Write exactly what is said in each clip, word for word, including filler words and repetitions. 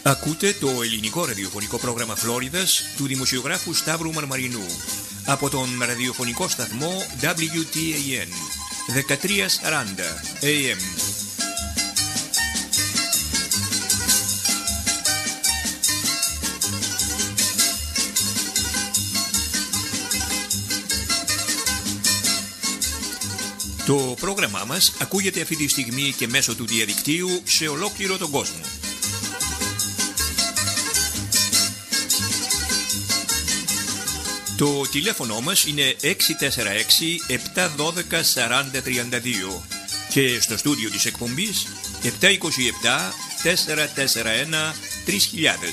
Ακούτε το ελληνικό ραδιοφωνικό πρόγραμμα Φλόριδας του δημοσιογράφου Σταύρου Μαρμαρινού από τον ραδιοφωνικό σταθμό ντάμπλιου τι έι εν δεκατριακόσια σαράντα έι εμ. Το πρόγραμμά μας ακούγεται αυτή τη στιγμή και μέσω του διαδικτύου σε ολόκληρο τον κόσμο. Το τηλέφωνο μας είναι έξι τέσσερα έξι επτά ένα δύο σαράντα τριάντα δύο και στο στούντιο της εκπομπής επτά δύο επτά τέσσερα τέσσερα ένα τρεις χιλιάδες.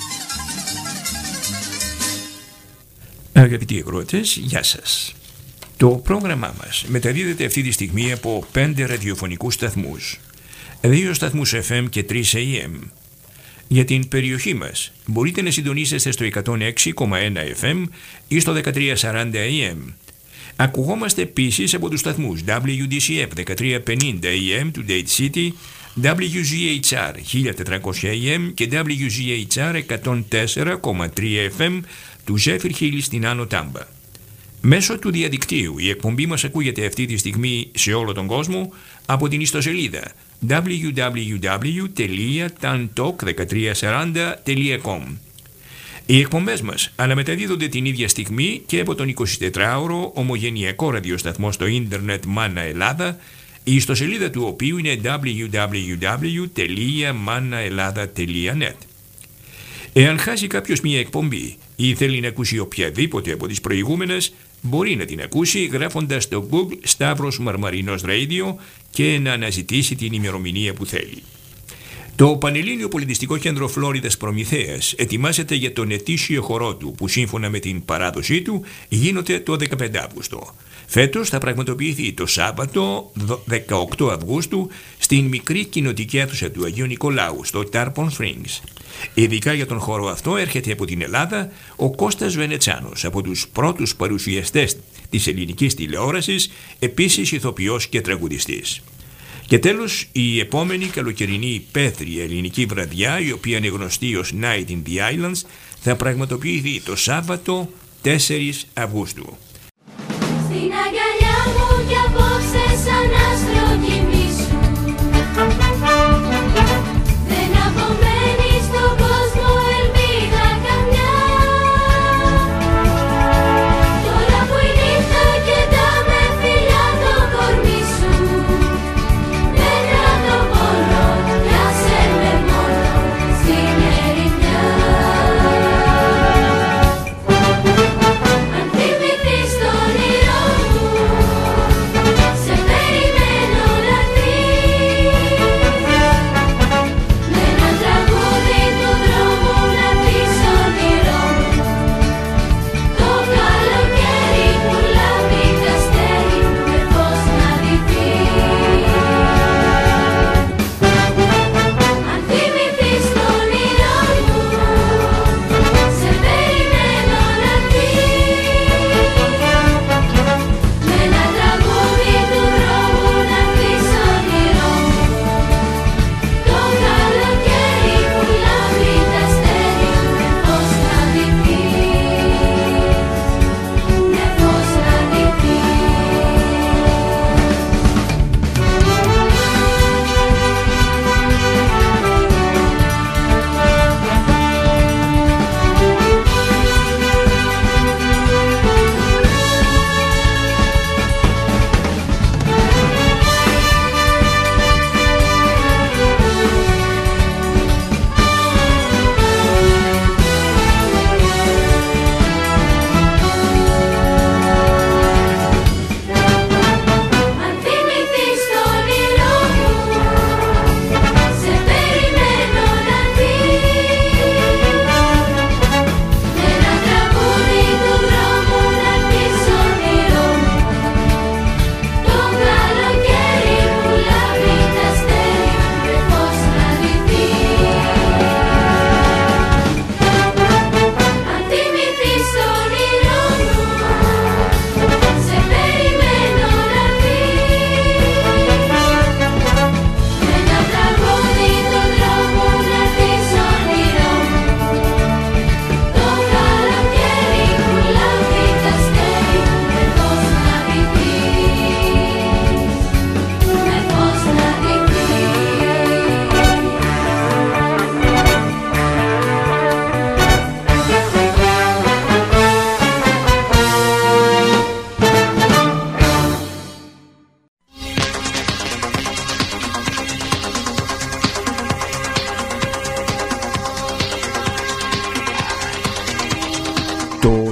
Αγαπητοί ακροατές, γεια σας. Το πρόγραμμά μας μεταδίδεται αυτή τη στιγμή από πέντε ραδιοφωνικούς σταθμούς, δύο σταθμούς εφ εμ και τρεις έι εμ. Για την περιοχή μας μπορείτε να συντονίσετε στο εκατόν έξι κόμμα ένα εφ εμ ή στο δεκατριακόσια σαράντα έι εμ. Ακουγόμαστε επίσης από τους σταθμούς ντάμπλιου ντι σι εφ δεκατριακόσια πενήντα έι εμ του Date City, ντάμπλιου ζι έιτς αρ χίλια τετρακόσια έι εμ και ντάμπλιου ζι έιτς αρ εκατόν τέσσερα κόμμα τρία εφ εμ του Zephyr Hill στην Άνω Τάμπα. Μέσω του διαδικτύου η εκπομπή μας ακούγεται αυτή τη στιγμή σε όλο τον κόσμο από την ιστοσελίδα ντάμπλιου ντάμπλιου ντάμπλιου τελεία tantalk δεκατριακόσια σαράντα τελεία κομ. Οι εκπομπές μας αναμεταδίδονται την ίδια στιγμή και από τον εικοσιτετράωρο ομογενειακό ραδιοσταθμό στο ίντερνετ Μάνα Ελλάδα, η ιστοσελίδα του οποίου είναι ντάμπλιου ντάμπλιου ντάμπλιου τελεία μάνα Ελλάδα τελεία νετ. Εάν χάσει κάποιος μία εκπομπή ή θέλει να ακούσει οποιαδήποτε από τις προηγούμενες, μπορεί να την ακούσει γράφοντας στο Google Σταύρος Μαρμαρινός Radio και να αναζητήσει την ημερομηνία που θέλει. Το Πανελλήνιο Πολιτιστικό Κέντρο Φλόριδας Προμηθέας ετοιμάζεται για τον ετήσιο χορό του που σύμφωνα με την παράδοσή του γίνεται το δεκαπέντε Αύγουστο. Φέτος θα πραγματοποιηθεί το Σάββατο δεκαοκτώ Αυγούστου στην μικρή κοινοτική αίθουσα του Αγίου Νικολάου στο Tarpon Springs. Ειδικά για τον χώρο αυτό έρχεται από την Ελλάδα ο Κώστας Βενετσάνος, από τους πρώτους παρουσιαστές της ελληνικής τηλεόρασης, επίσης ηθοποιός και τραγουδιστής. Και τέλος, η επόμενη καλοκαιρινή πέθρια ελληνική βραδιά, η οποία είναι γνωστή ως Night in the Islands, θα πραγματοποιηθεί το Σάββατο τέσσερις Αυγούστου. Στην αγκαλιά μου κι απόψε σαν άστρο κοιμήσου. Δεν απομένει στον κόσμο ελπίδα καμιά. Τώρα που η νύχτα κεντά με φιλιά το κορμί σου. Μέτρα το πόνο, πιάσε με μόνο στην ερημιά. Αν θυμηθείς το όνειρό μου,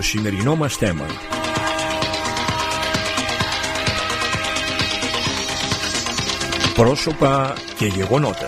σημερινό μας θέμα. Πρόσωπα και γεγονότα.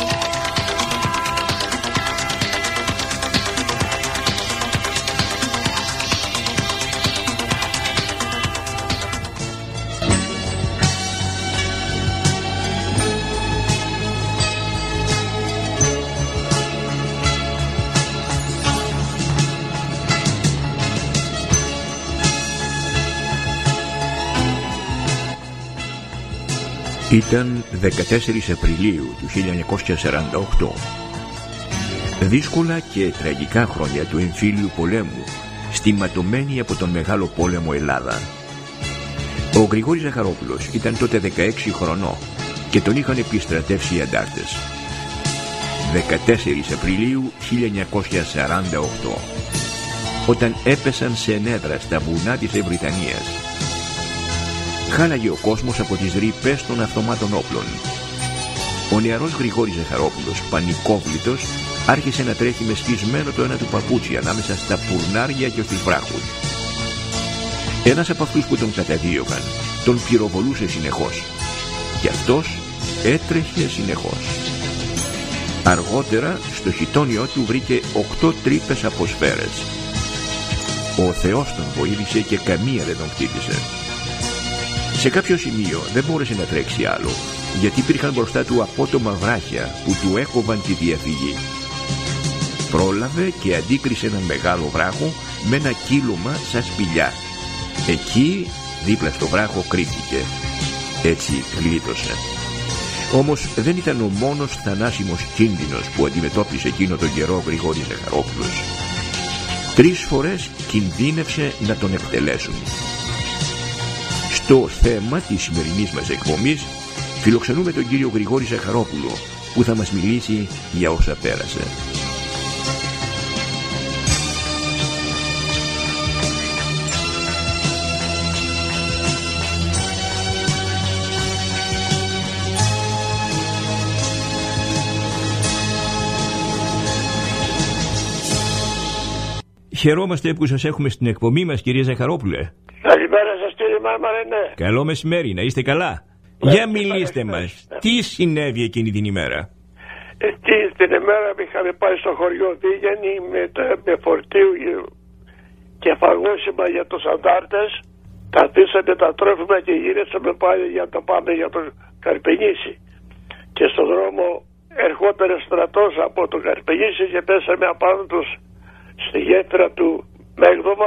Ήταν δεκατέσσερις Απριλίου του χίλια εννιακόσια σαράντα οκτώ. Δύσκολα και τραγικά χρόνια του εμφύλιου πολέμου στη ματωμένη από τον Μεγάλο Πόλεμο Ελλάδα. Ο Γρηγόρης Ζαχαρόπουλος ήταν τότε δεκαέξι χρονών και τον είχαν επιστρατεύσει οι αντάρτες. δεκατέσσερις Απριλίου χίλια εννιακόσια σαράντα οκτώ, όταν έπεσαν σε νέδρα στα βουνά της Ευρυτανίας. Χάλαγε ο κόσμος από τις ρήπες των αυτομάτων όπλων. Ο νεαρός Γρηγόρης Ζαχαρόπουλος, πανικόβλητος, άρχισε να τρέχει με σκισμένο το ένα του παπούτσι ανάμεσα στα πουρνάρια και στους βράχους. Ένας από αυτούς που τον καταδίωγαν τον πυροβολούσε συνεχώς και αυτός έτρεχε συνεχώς. Αργότερα στο χιτόνιό του βρήκε οκτώ τρύπες από σφαίρες. Ο Θεός τον βοήθησε και καμία δεν τον χτύπησε. Σε κάποιο σημείο δεν μπόρεσε να τρέξει άλλο, γιατί υπήρχαν μπροστά του απότομα βράχια που του έκοβαν τη διαφυγή. Πρόλαβε και αντίκρισε έναν μεγάλο βράχο με ένα κύλωμα σαν σπηλιά. Εκεί, δίπλα στο βράχο, κρύφτηκε. Έτσι γλίτωσε. Όμως δεν ήταν ο μόνος θανάσιμος κίνδυνος που αντιμετώπισε εκείνο τον καιρό ο Γρηγόρης Ζαχαρόπουλος. Τρεις φορές κινδύνευσε να τον εκτελέσουν. Στο θέμα της σημερινής μας εκπομπής φιλοξενούμε τον κύριο Γρηγόρη Ζαχαρόπουλο, που θα μας μιλήσει για όσα πέρασε. Χαιρόμαστε που σας έχουμε στην εκπομπή μας, κύριε Ζαχαρόπουλε. Καλημέρα σας, κύριε Μάρμαρε, ναι. Καλό μεσημέρι, να είστε καλά. Ναι, για μιλήστε ναι, μας, ναι. τι συνέβη εκείνη την ημέρα? Ε, τι, την ημέρα είχαμε πάει στο χωριό Δίγενη με, με φορτίο και φαγόσιμα για τους αντάρτες. Τα αφήσαμε τα τρόφιμα και γυρίσαμε πάλι για να πάμε για το Καρπενήσι. Και στον δρόμο ερχόταν στρατός από το Καρπενήσι και πέσαμε απάνω τους στη γέφυρα του Μέγδοβα.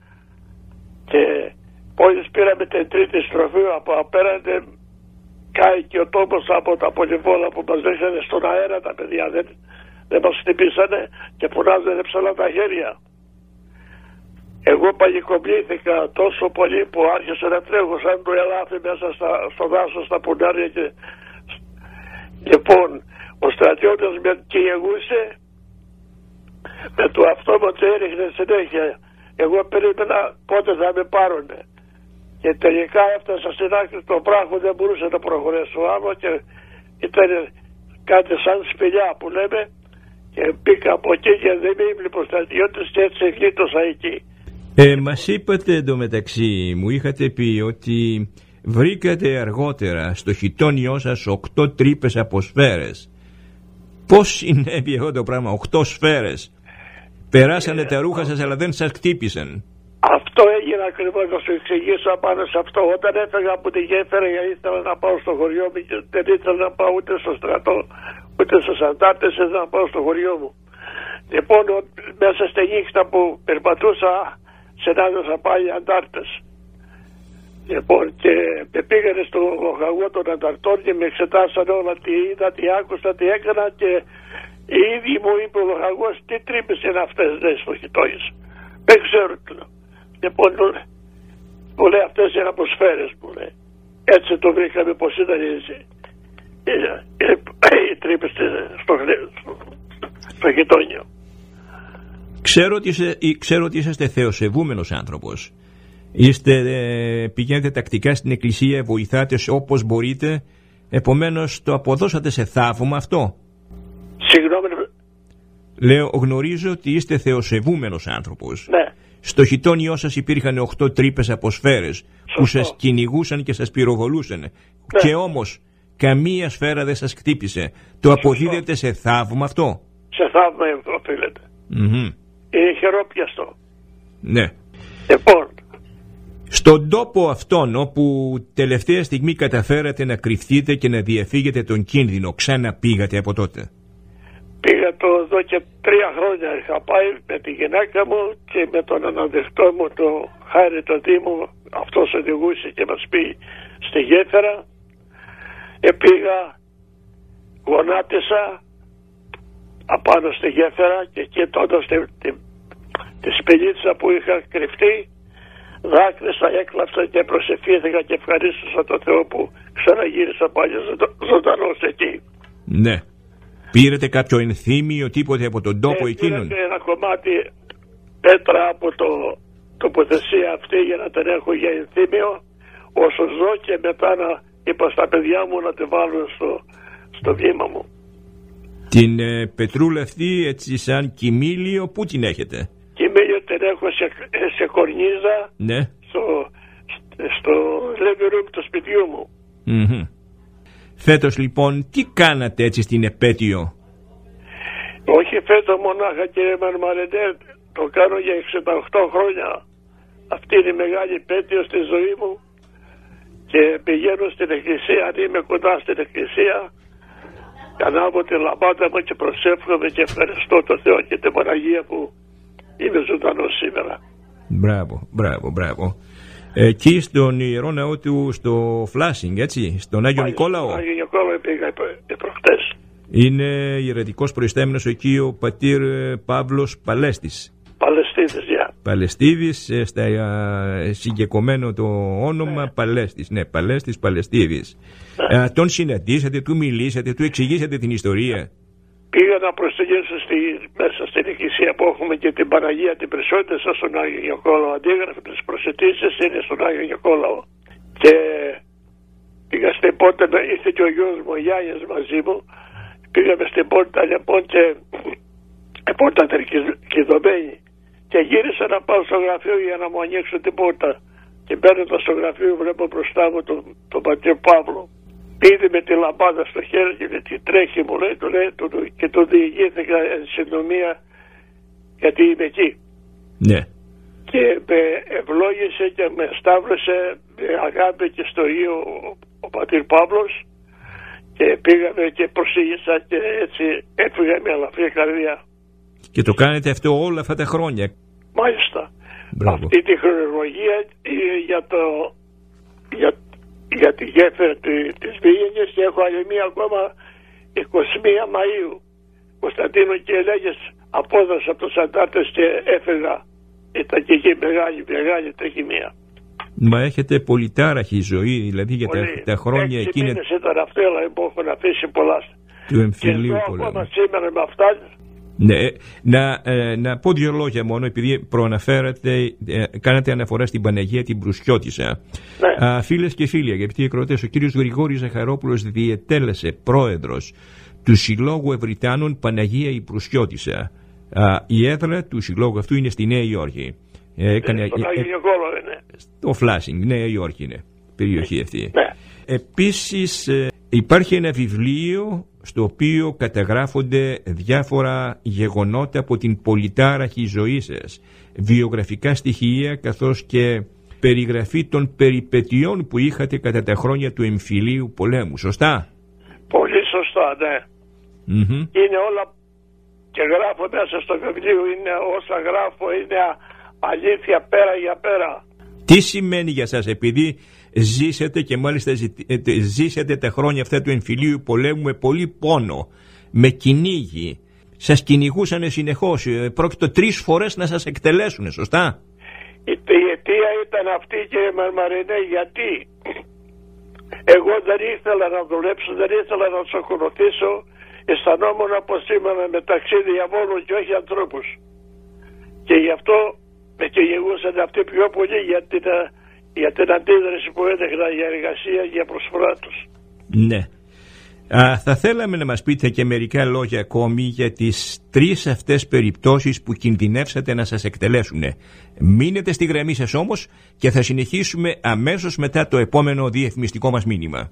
Και μόλις πήραμε την τρίτη στροφή από απέραντε, κάει και ο τόπος από τα πολυβόλα που μας δείχνανε στον αέρα. Τα παιδιά δεν, δεν μας χτυπήσανε και φωνάζανε ψηλά τα χέρια. Εγώ πανικοβλήθηκα τόσο πολύ που άρχισα να τρέχω σαν το ελάφι μέσα στα, στο δάσος, στα πουνάρια. Και... Λοιπόν, ο στρατιώτης με κυνηγούσε, με το αυτόματο έριχνε συνέχεια. Εγώ περίμενα πότε θα με πάρουνε. Και τελικά έφτασα στην άκρη του βράχου, δεν μπορούσα να προχωρήσω άμμο και ήταν κάτι σαν σπηλιά που λέμε, και μπήκα από εκεί και δεν με ήβλεπε ο στρατιώτης και έτσι γλίτωσα εκεί. Ε, μας είπατε εντωμεταξύ, μου είχατε πει ότι βρήκατε αργότερα στο χιτόνιό σας οκτώ τρύπες από σφαίρες. Πώς συνέβη αυτό το πράγμα, οκτώ σφαίρες? Περάσανε τα ρούχα σας αλλά δεν σας χτύπησαν? Αυτό έγινε ακριβώς, να σου εξηγήσω πάνω σε αυτό. Όταν έφεγα από τη γέφυρα γιατί ήθελα να πάω στο χωριό μου και δεν ήθελα να πάω ούτε στο στρατό ούτε στους αντάρτες, ήθελα να πάω στο χωριό μου. Λοιπόν, μέσα στη νύχτα που περπατούσα συνάντησα πάλι αντάρτες. Λοιπόν, και με πήγανε στο λοχαγό των ανταρτών και με εξετάσαν όλα, τι είδα, τι άκουσα, τι έκανα, και οι ίδιοι μου είπε ο λοχαγός, τι τρύπες είναι αυτές, λέει, στο χιτόνις. Δεν ξέρω τι λέω. Λοιπόν, μου λέει, αυτές είναι από σφαίρες, μου λέει. Έτσι το βρήκαμε πως ήταν οι, οι, οι, οι τρύπες στο, στο, στο χιτόνιο. Ξέρω ότι, είσαι, ξέρω ότι είσαστε θεοσεβούμενος άνθρωπος. Είστε, ε, πηγαίνετε τακτικά στην εκκλησία, βοηθάτε όπως μπορείτε. Επομένως το αποδώσατε σε θαύμα αυτό? Συγγνώμη. Λέω, γνωρίζω ότι είστε θεοσεβούμενος άνθρωπος. Ναι. Στο χιτόνιό σας υπήρχαν οκτώ τρύπες από σφαίρες που σας κυνηγούσαν και σας πυροβολούσαν. Ναι. Και όμως καμία σφαίρα δεν σας χτύπησε. Το αποδίδεται σε θαύμα αυτό? Σε θαύμα οφείλεται. Mm-hmm. Είναι χειρόπιαστο. Ναι. Λοιπόν, στον τόπο αυτόν όπου τελευταία στιγμή καταφέρατε να κρυφτείτε και να διαφύγετε τον κίνδυνο, ξαναπήγατε από τότε? Πήγα το εδώ και τρία χρόνια. Είχα πάει με τη γυναίκα μου και με τον αναδεχτό μου, το Χάρη το Δήμο. Αυτός οδηγούσε και μας πει στη Γέφυρα. Επήγα, γονάτισα απάνω στη Γέφυρα και εκεί τότε τη, τη σπηλίτσα που είχα κρυφτεί, δάκρυσα, έκλαψα και προσευχήθηκα και ευχαρίστησα τον Θεό που ξαναγύρισα πάλι ζωντανός εκεί. Ναι. Πήρετε κάποιο ενθύμιο, τίποτε από τον τόπο ε, εκείνον? Πήρατε ένα κομμάτι πέτρα από το τοποθεσία αυτή για να την έχω για ενθύμιο όσο ζω, και μετά να είπα στα παιδιά μου να τη βάλουν στο, στο βήμα μου. Την ε, πετρούλα αυτή έτσι σαν κοιμήλιο, πού την έχετε? Κοιμήλιο την έχω σε, σε κορνίζα, ναι, στο, στο living room του σπιτιού μου. Mm-hmm. Φέτος λοιπόν τι κάνατε έτσι στην επέτειο? Όχι φέτος μονάχα, κύριε Μαρμαρεντέ, το κάνω για εξήντα οκτώ χρόνια. Αυτή είναι η μεγάλη επέτειο στη ζωή μου και πηγαίνω στην εκκλησία, αν είμαι κοντά στην εκκλησία, ανάβω τη λαμπάδα μου και προσεύχομαι και ευχαριστώ τον Θεό και την Παναγία που είμαι ζωντανός σήμερα. Μπράβο, μπράβο, μπράβο. Εκεί στον Ιερό Ναό του στο Φλάσινγκ, έτσι, στον Άγιο Νικόλαο. Στον Άγιο Νικόλαο πήγα προχτές. Είναι ιερετικός προϊστάμενος εκεί ο πατήρ Παύλος Παλέστης. Παλαιστίδης, γεια. Yeah. Παλαιστίδης, στα συγκεκομένο το όνομα, yeah. Παλέστης, ναι, Παλέστης Παλαιστίδης. Yeah. Τον συναντήσατε, του μιλήσατε, του εξηγήσατε την ιστορία? Πήγα να προσεγγίσω στη, μέσα στην εκκλησία που έχουμε και την Παναγία την Περισσότερη στον Άγιο Νικόλαο. Αντίγραφο της προσετήσεις είναι στον Άγιο Νικόλαο. Και πήγα στην πόρτα, ήρθε και ο γιος μου, ο Γιάννης μαζί μου. Πήγαμε στην πόρτα λοιπόν και η πόρτα ήταν κλειδωμένη. Και γύρισα να πάω στο γραφείο για να μου ανοίξω την πόρτα. Και μπαίνοντα στο γραφείο βλέπω μπροστά μου τον, τον πατήρ Παύλο. Πήρε με τη λαμπάδα στο χέρι και τη τρέχει, μου λέει, το λέει το, το, και τον διηγήθηκα εν συντομία γιατί είμαι εκεί. Ναι. Και με ευλόγησε και με σταύρωσε με αγάπη και στο Υιό ο, ο πατήρ Παύλος, και πήγαμε και προσήγησα και έτσι έφυγα με ελαφρύ καρδιά. Και το κάνετε αυτό όλα αυτά τα χρόνια? Μάλιστα. Μπράβο. Αυτή τη χρονολογία για το... Για, για τη γέφυρα της Βίγενης, και έχω άλλη μία ακόμα εικοστή πρώτη Μαΐου. Κωνσταντίνο και Ελέγες απόδοσα από τους αντάρτες και έφυγα. Ήταν και εκεί μεγάλη, μεγάλη τρεχημία. Μα έχετε πολυτάραχη ζωή, δηλαδή για τα, τα χρόνια έξι εκείνα. Έξι μήνες ήταν αυτά, αλλά μου έχουν αφήσει πολλά. Του εμφυλίου πολέμου. Και ακόμα σήμερα με αυτά. Ναι, να, ε, να πω δύο λόγια μόνο, επειδή προαναφέρατε, ε, κάνατε αναφορά στην Παναγία την Προυσιώτισσα. Ναι. Α, φίλες και φίλοι, αγαπητοί ακροατές, ο κύριος Γρηγόρης Ζαχαρόπουλος διετέλεσε πρόεδρος του Συλλόγου Ευρυτάνων Παναγία η Προυσιώτισσα. Α, η έδρα του συλλόγου αυτού είναι στη Νέα Υόρκη. Ε, έκανε, ε, στον Άγιο Νικόλαο είναι. Στο Φλάσινγκ, Νέα Υόρκη είναι περιοχή αυτή. Ναι. Επίσης ε, υπάρχει ένα βιβλίο στο οποίο καταγράφονται διάφορα γεγονότα από την πολυτάραχη ζωή σας, βιογραφικά στοιχεία καθώς και περιγραφή των περιπετειών που είχατε κατά τα χρόνια του εμφυλίου πολέμου. Σωστά? Πολύ σωστά, ναι. Mm-hmm. Είναι όλα και γράφω μέσα στο βιβλίο, είναι όσα γράφω είναι αλήθεια πέρα για πέρα. Τι σημαίνει για σας, επειδή ζήσατε και μάλιστα ζήσατε τα χρόνια αυτά του εμφυλίου πολέμου με πολύ πόνο, με κυνήγι, σας κυνηγούσανε συνεχώς, πρόκειτο τρεις φορές να σας εκτελέσουν, σωστά? Η, η αιτία ήταν αυτή, κύριε Μαρμαρινέ, γιατί εγώ δεν ήθελα να δουλέψω, δεν ήθελα να τους ακολουθήσω, αισθανόμουν πως ήμουν μεταξύ διαβόλων και όχι ανθρώπους. Και γι' αυτό με κυνηγούσαν αυτοί πιο πολύ για την, για την αντίδραση που έδειχνα για εργασία, για προσφορά τους. Ναι. Α, θα θέλαμε να μας πείτε και μερικά λόγια ακόμη για τις τρεις αυτές περιπτώσεις που κινδυνεύσατε να σας εκτελέσουν. Μείνετε στη γραμμή σας όμως και θα συνεχίσουμε αμέσως μετά το επόμενο διαφημιστικό μας μήνυμα.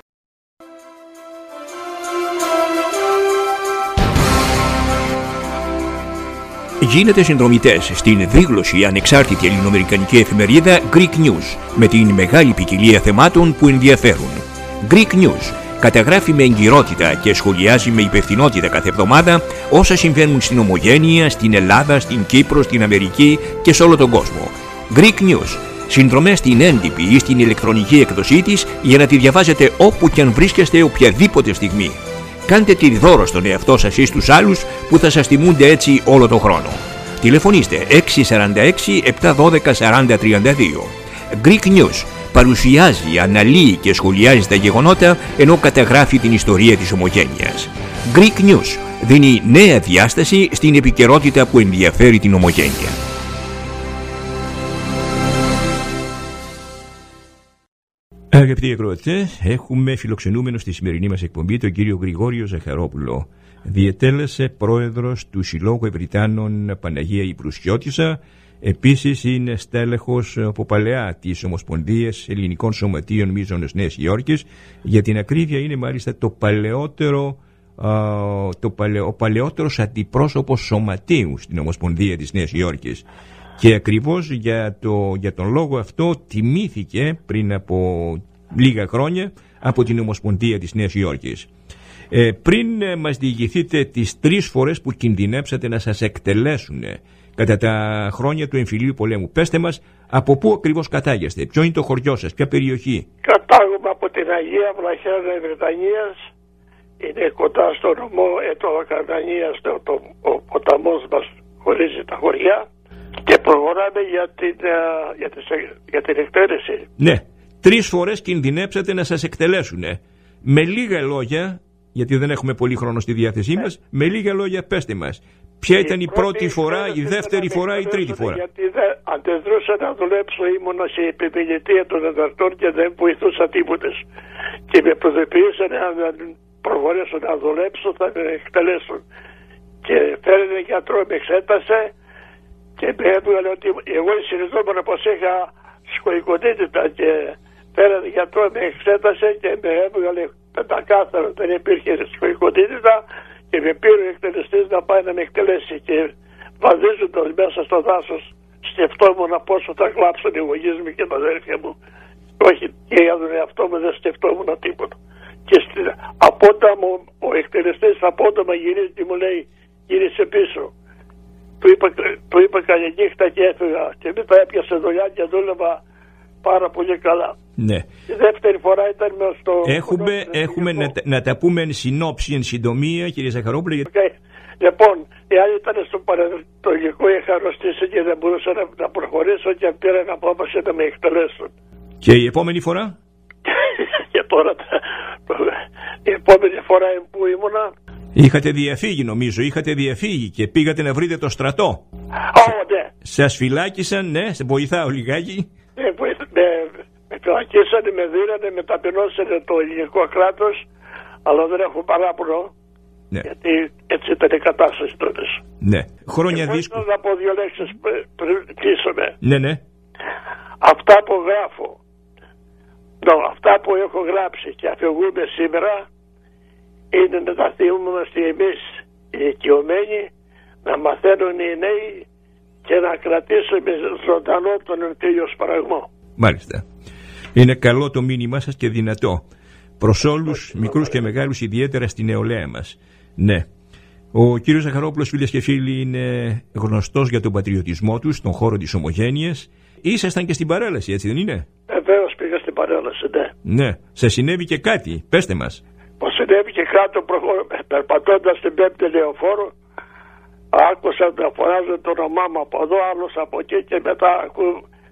Γίνετε συνδρομητές στην δίγλωση ανεξάρτητη ελληνοαμερικανική εφημερίδα Greek News με την μεγάλη ποικιλία θεμάτων που ενδιαφέρουν. Greek News καταγράφει με εγκυρότητα και σχολιάζει με υπευθυνότητα κάθε εβδομάδα όσα συμβαίνουν στην Ομογένεια, στην Ελλάδα, στην Κύπρο, στην Αμερική και σε όλο τον κόσμο. Greek News. Συνδρομές στην έντυπη ή στην ηλεκτρονική εκδοσή της για να τη διαβάζετε όπου και αν βρίσκεστε οποιαδήποτε στιγμή. Κάντε τη δώρο στον εαυτό σας ή στους άλλους που θα σας τιμούνται έτσι όλο τον χρόνο. Τηλεφωνήστε έξι τέσσερα έξι επτά ένα δύο σαράντα τριάντα δύο. Greek News παρουσιάζει, αναλύει και σχολιάζει τα γεγονότα ενώ καταγράφει την ιστορία της Ομογένειας. Greek News δίνει νέα διάσταση στην επικαιρότητα που ενδιαφέρει την Ομογένεια. Αγαπητοί ακροατές, έχουμε φιλοξενούμενο στη σημερινή μας εκπομπή τον κύριο Γρηγόριο Ζαχαρόπουλο. Διετέλεσε πρόεδρος του Συλλόγου Ευρυτάνων Παναγία η Προυσιώτισσα. Επίσης είναι στέλεχος από παλαιά της Ομοσπονδίας Ελληνικών Σωματείων Μίζωνος Νέας Υόρκης. Για την ακρίβεια είναι μάλιστα το παλαιότερο, α, το παλαι, ο παλαιότερος αντιπρόσωπος σωματείου στην Ομοσπονδία της Νέας Υόρκης. Και ακριβώς για, το, για τον λόγο αυτό τιμήθηκε πριν από λίγα χρόνια από την Ομοσπονδία της Νέας Υόρκης. Ε, πριν ε, μας διηγηθείτε τις τρεις φορές που κινδυνέψατε να σας εκτελέσουν ε, κατά τα χρόνια του εμφυλίου πολέμου, πέστε μας από πού ακριβώς κατάγεστε, ποιο είναι το χωριό σας, ποια περιοχή? Κατάγομαι από την Αγία Βλαχέρνα Βρετανίας, είναι κοντά στο νομό Ετωλοκαρδανίας, το, το, ο ποταμός μας χωρίζει τα χωριά. Και προχωράμε για την, για, τις, για την εκτέλεση. Ναι, τρεις φορές κινδυνέψατε να σας εκτελέσουν. Με λίγα λόγια, γιατί δεν έχουμε πολύ χρόνο στη διάθεσή ναι. μας, με λίγα λόγια πέστε μας. Ποια ήταν η, η πρώτη φορά, η δεύτερη φορά, η τρίτη φορά? Γιατί δεν αντεδρούσα να δουλέψω, ήμουνα σε επιμελητία των εδαρτών και δεν βοηθούσα τίποτε. Και με προειδοποιήσανε αν προχωρήσω να δουλέψω θα με εκτελέσουν. Και φέρνει γιατρό, με εξέτασε. Και με έβγαλε ότι εγώ συνειδητόμουν πως είχα σκοϊκοτήτητα και πέρανε γιατρό, με εξέτασε και με έβγαλε πεντακάθαρο, δεν υπήρχε σκοϊκοτήτητα και με πήρε ο εκτελεστής να πάει να με εκτελέσει και βαδίζοντας μέσα στο δάσος σκεφτόμουν πόσο θα κλάψουν οι γονείς μου και τα αδέρφια μου. Όχι, και για τον εαυτό μου δεν σκεφτόμουν τίποτα. Και στην απόταμο ο εκτελεστής απότομα γυρίζει και μου λέει γύρισε πίσω. Του είπα, του είπα καλή νύχτα και έφυγα και μετά έπιασε δουλειά και δούλευα πάρα πολύ καλά. Ναι. Η δεύτερη φορά ήταν με στο... Έχουμε, έχουμε να, να τα πούμε εν συνόψη, εν συντομία, κύριε Ζαχαρόπουλε. Γιατί... Okay. Λοιπόν, η άλλη ήταν στο παραδοτικό, είχα αρρωστήσει και δεν μπορούσα να, να προχωρήσω και πήρα να απόφαση να με εκτελέσουν. Και η επόμενη φορά? Και τώρα, η επόμενη φορά που ήμουνα... Είχατε διαφύγει νομίζω, είχατε διαφύγει και πήγατε να βρείτε το στρατό. Ω, oh, ναι. Σας φυλάκισαν, ναι, σε βοηθάω λιγάκι. Ναι, με, με, με φυλακίσανε, με δίνανε, με ταπεινώσανε το ελληνικό κράτος, αλλά δεν έχω παράπονο, ναι. Γιατί έτσι ήταν η κατάσταση τότε. Ναι, χρόνια δύσκολα. Θέλω να πω δύο λέξεις πριν κλείσουμε. Ναι, ναι. Αυτά που γράφω, no, αυτά που έχω γράψει και αφηγούμε σήμερα, είναι να τα θυμόμαστε εμείς οι οικειωμένοι, να μαθαίνουν οι νέοι και να κρατήσουμε ζωντανό τον εμφύλιο σπαραγμό. Μάλιστα. Είναι καλό το μήνυμά σας και δυνατό. Προς όλους, μικρούς και μεγάλους, ιδιαίτερα στη νεολαία μας. Ναι. Ο κύριος Ζαχαρόπουλος, φίλες και φίλοι, είναι γνωστός για τον πατριωτισμό του στον χώρο της Ομογένειας. Ήσασταν και στην παρέλαση, έτσι δεν είναι? Βεβαίως πήγα στην παρέλαση, ναι. Ναι. Σας συνέβη και κάτι, πέστε μας. Μου συνέβη και κάτω, περπατώντας στην πέμπτη λεωφόρο, άκουσα να φωνάζουν το όνομά μου από εδώ, άλλος από εκεί και μετά ακούω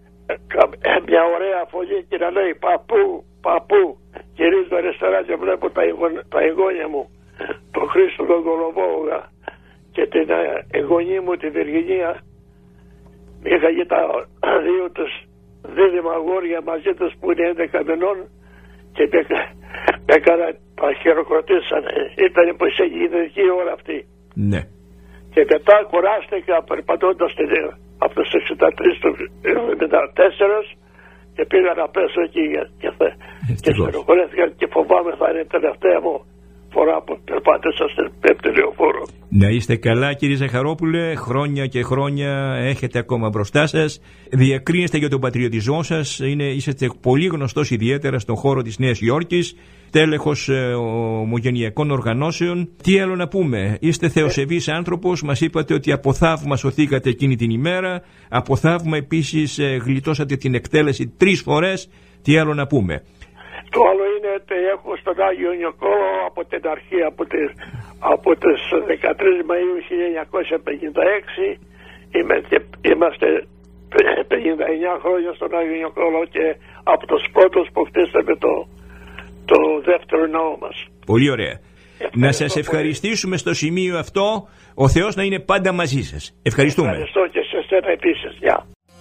μια ωραία φωνή και να λέει παππού, παππού. Γυρίζω αριστερά και βλέπω τα, τα εγγόνια μου, τον Χρήστο τον Κολοβόγα και την εγγονή μου τη Βυργινία. Είχα και τα δύο τους δίδυμα αγόρια μαζί τους που είναι έντεκα μηνών και με έκανα τα χειροκροτήσανε. Ήταν που σε γυναική ώρα αυτή. Ναι. Και μετά κουράστηκα περπατώντας από το εξήντα τρία στο εβδομήντα τέσσερα και πήγα να πέσω εκεί και, και στενοχωρέθηκα και φοβάμαι θα είναι η τελευταία μου φορά που περπάτησα στην πέμπτη λεωφόρο. Να είστε καλά κύριε Ζαχαρόπουλε, χρόνια και χρόνια έχετε ακόμα μπροστά σας. Διακρίνεστε για τον πατριωτισμό σας, είναι, είστε πολύ γνωστός ιδιαίτερα στον χώρο της Νέας Υόρκης, τέλεχος ε, ομογενειακών οργανώσεων. Τι άλλο να πούμε, είστε θεοσεβής άνθρωπος, μας είπατε ότι από θαύμα σωθήκατε εκείνη την ημέρα, από θαύμα επίσης ε, γλιτώσατε την εκτέλεση τρεις φορές. Τι άλλο να πούμε. Το άλλο είναι ότι έχω στον Άγιο Νικόλαο από την αρχή, από τις, από τις δεκατρείς Μαΐου χίλια εννιακόσια πενήντα έξι, είμαι, είμαστε πενήντα εννιά χρόνια στον Άγιο Νικόλαο και από τους πρώτους που χτίσαμε το, το δεύτερο ναό μας. Πολύ ωραία. Ευχαριστώ. Να σας ευχαριστήσουμε στο σημείο αυτό, ο Θεός να είναι πάντα μαζί σας. Ευχαριστούμε. Ευχαριστώ και σε εσένα επίσης. Γεια.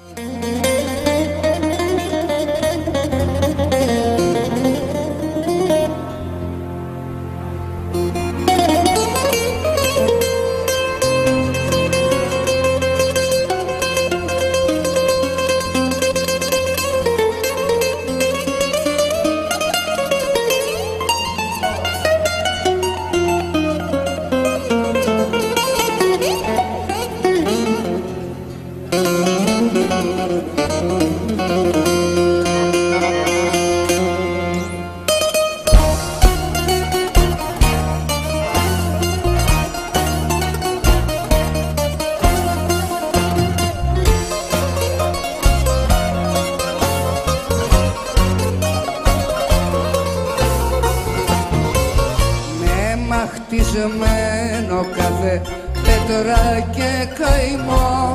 χτισμένο κάθε πέτρα και καημό,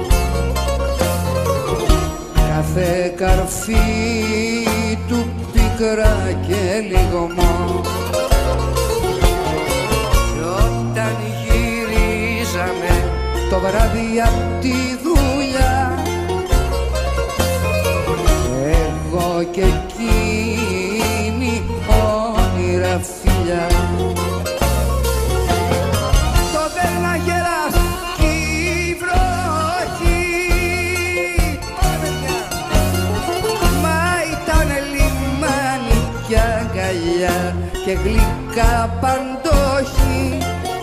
κάθε καρφί του πίκρα και λιγωμό. Κι όταν γυρίζαμε το βράδυ απ' τη δουλειά, εγώ και εκείνη όνειρα φιλιά, το δέρνα γεράς κι η βροχή, μα ήταν λιμάνι κι αγκαλιά και γλυκά παντόχη.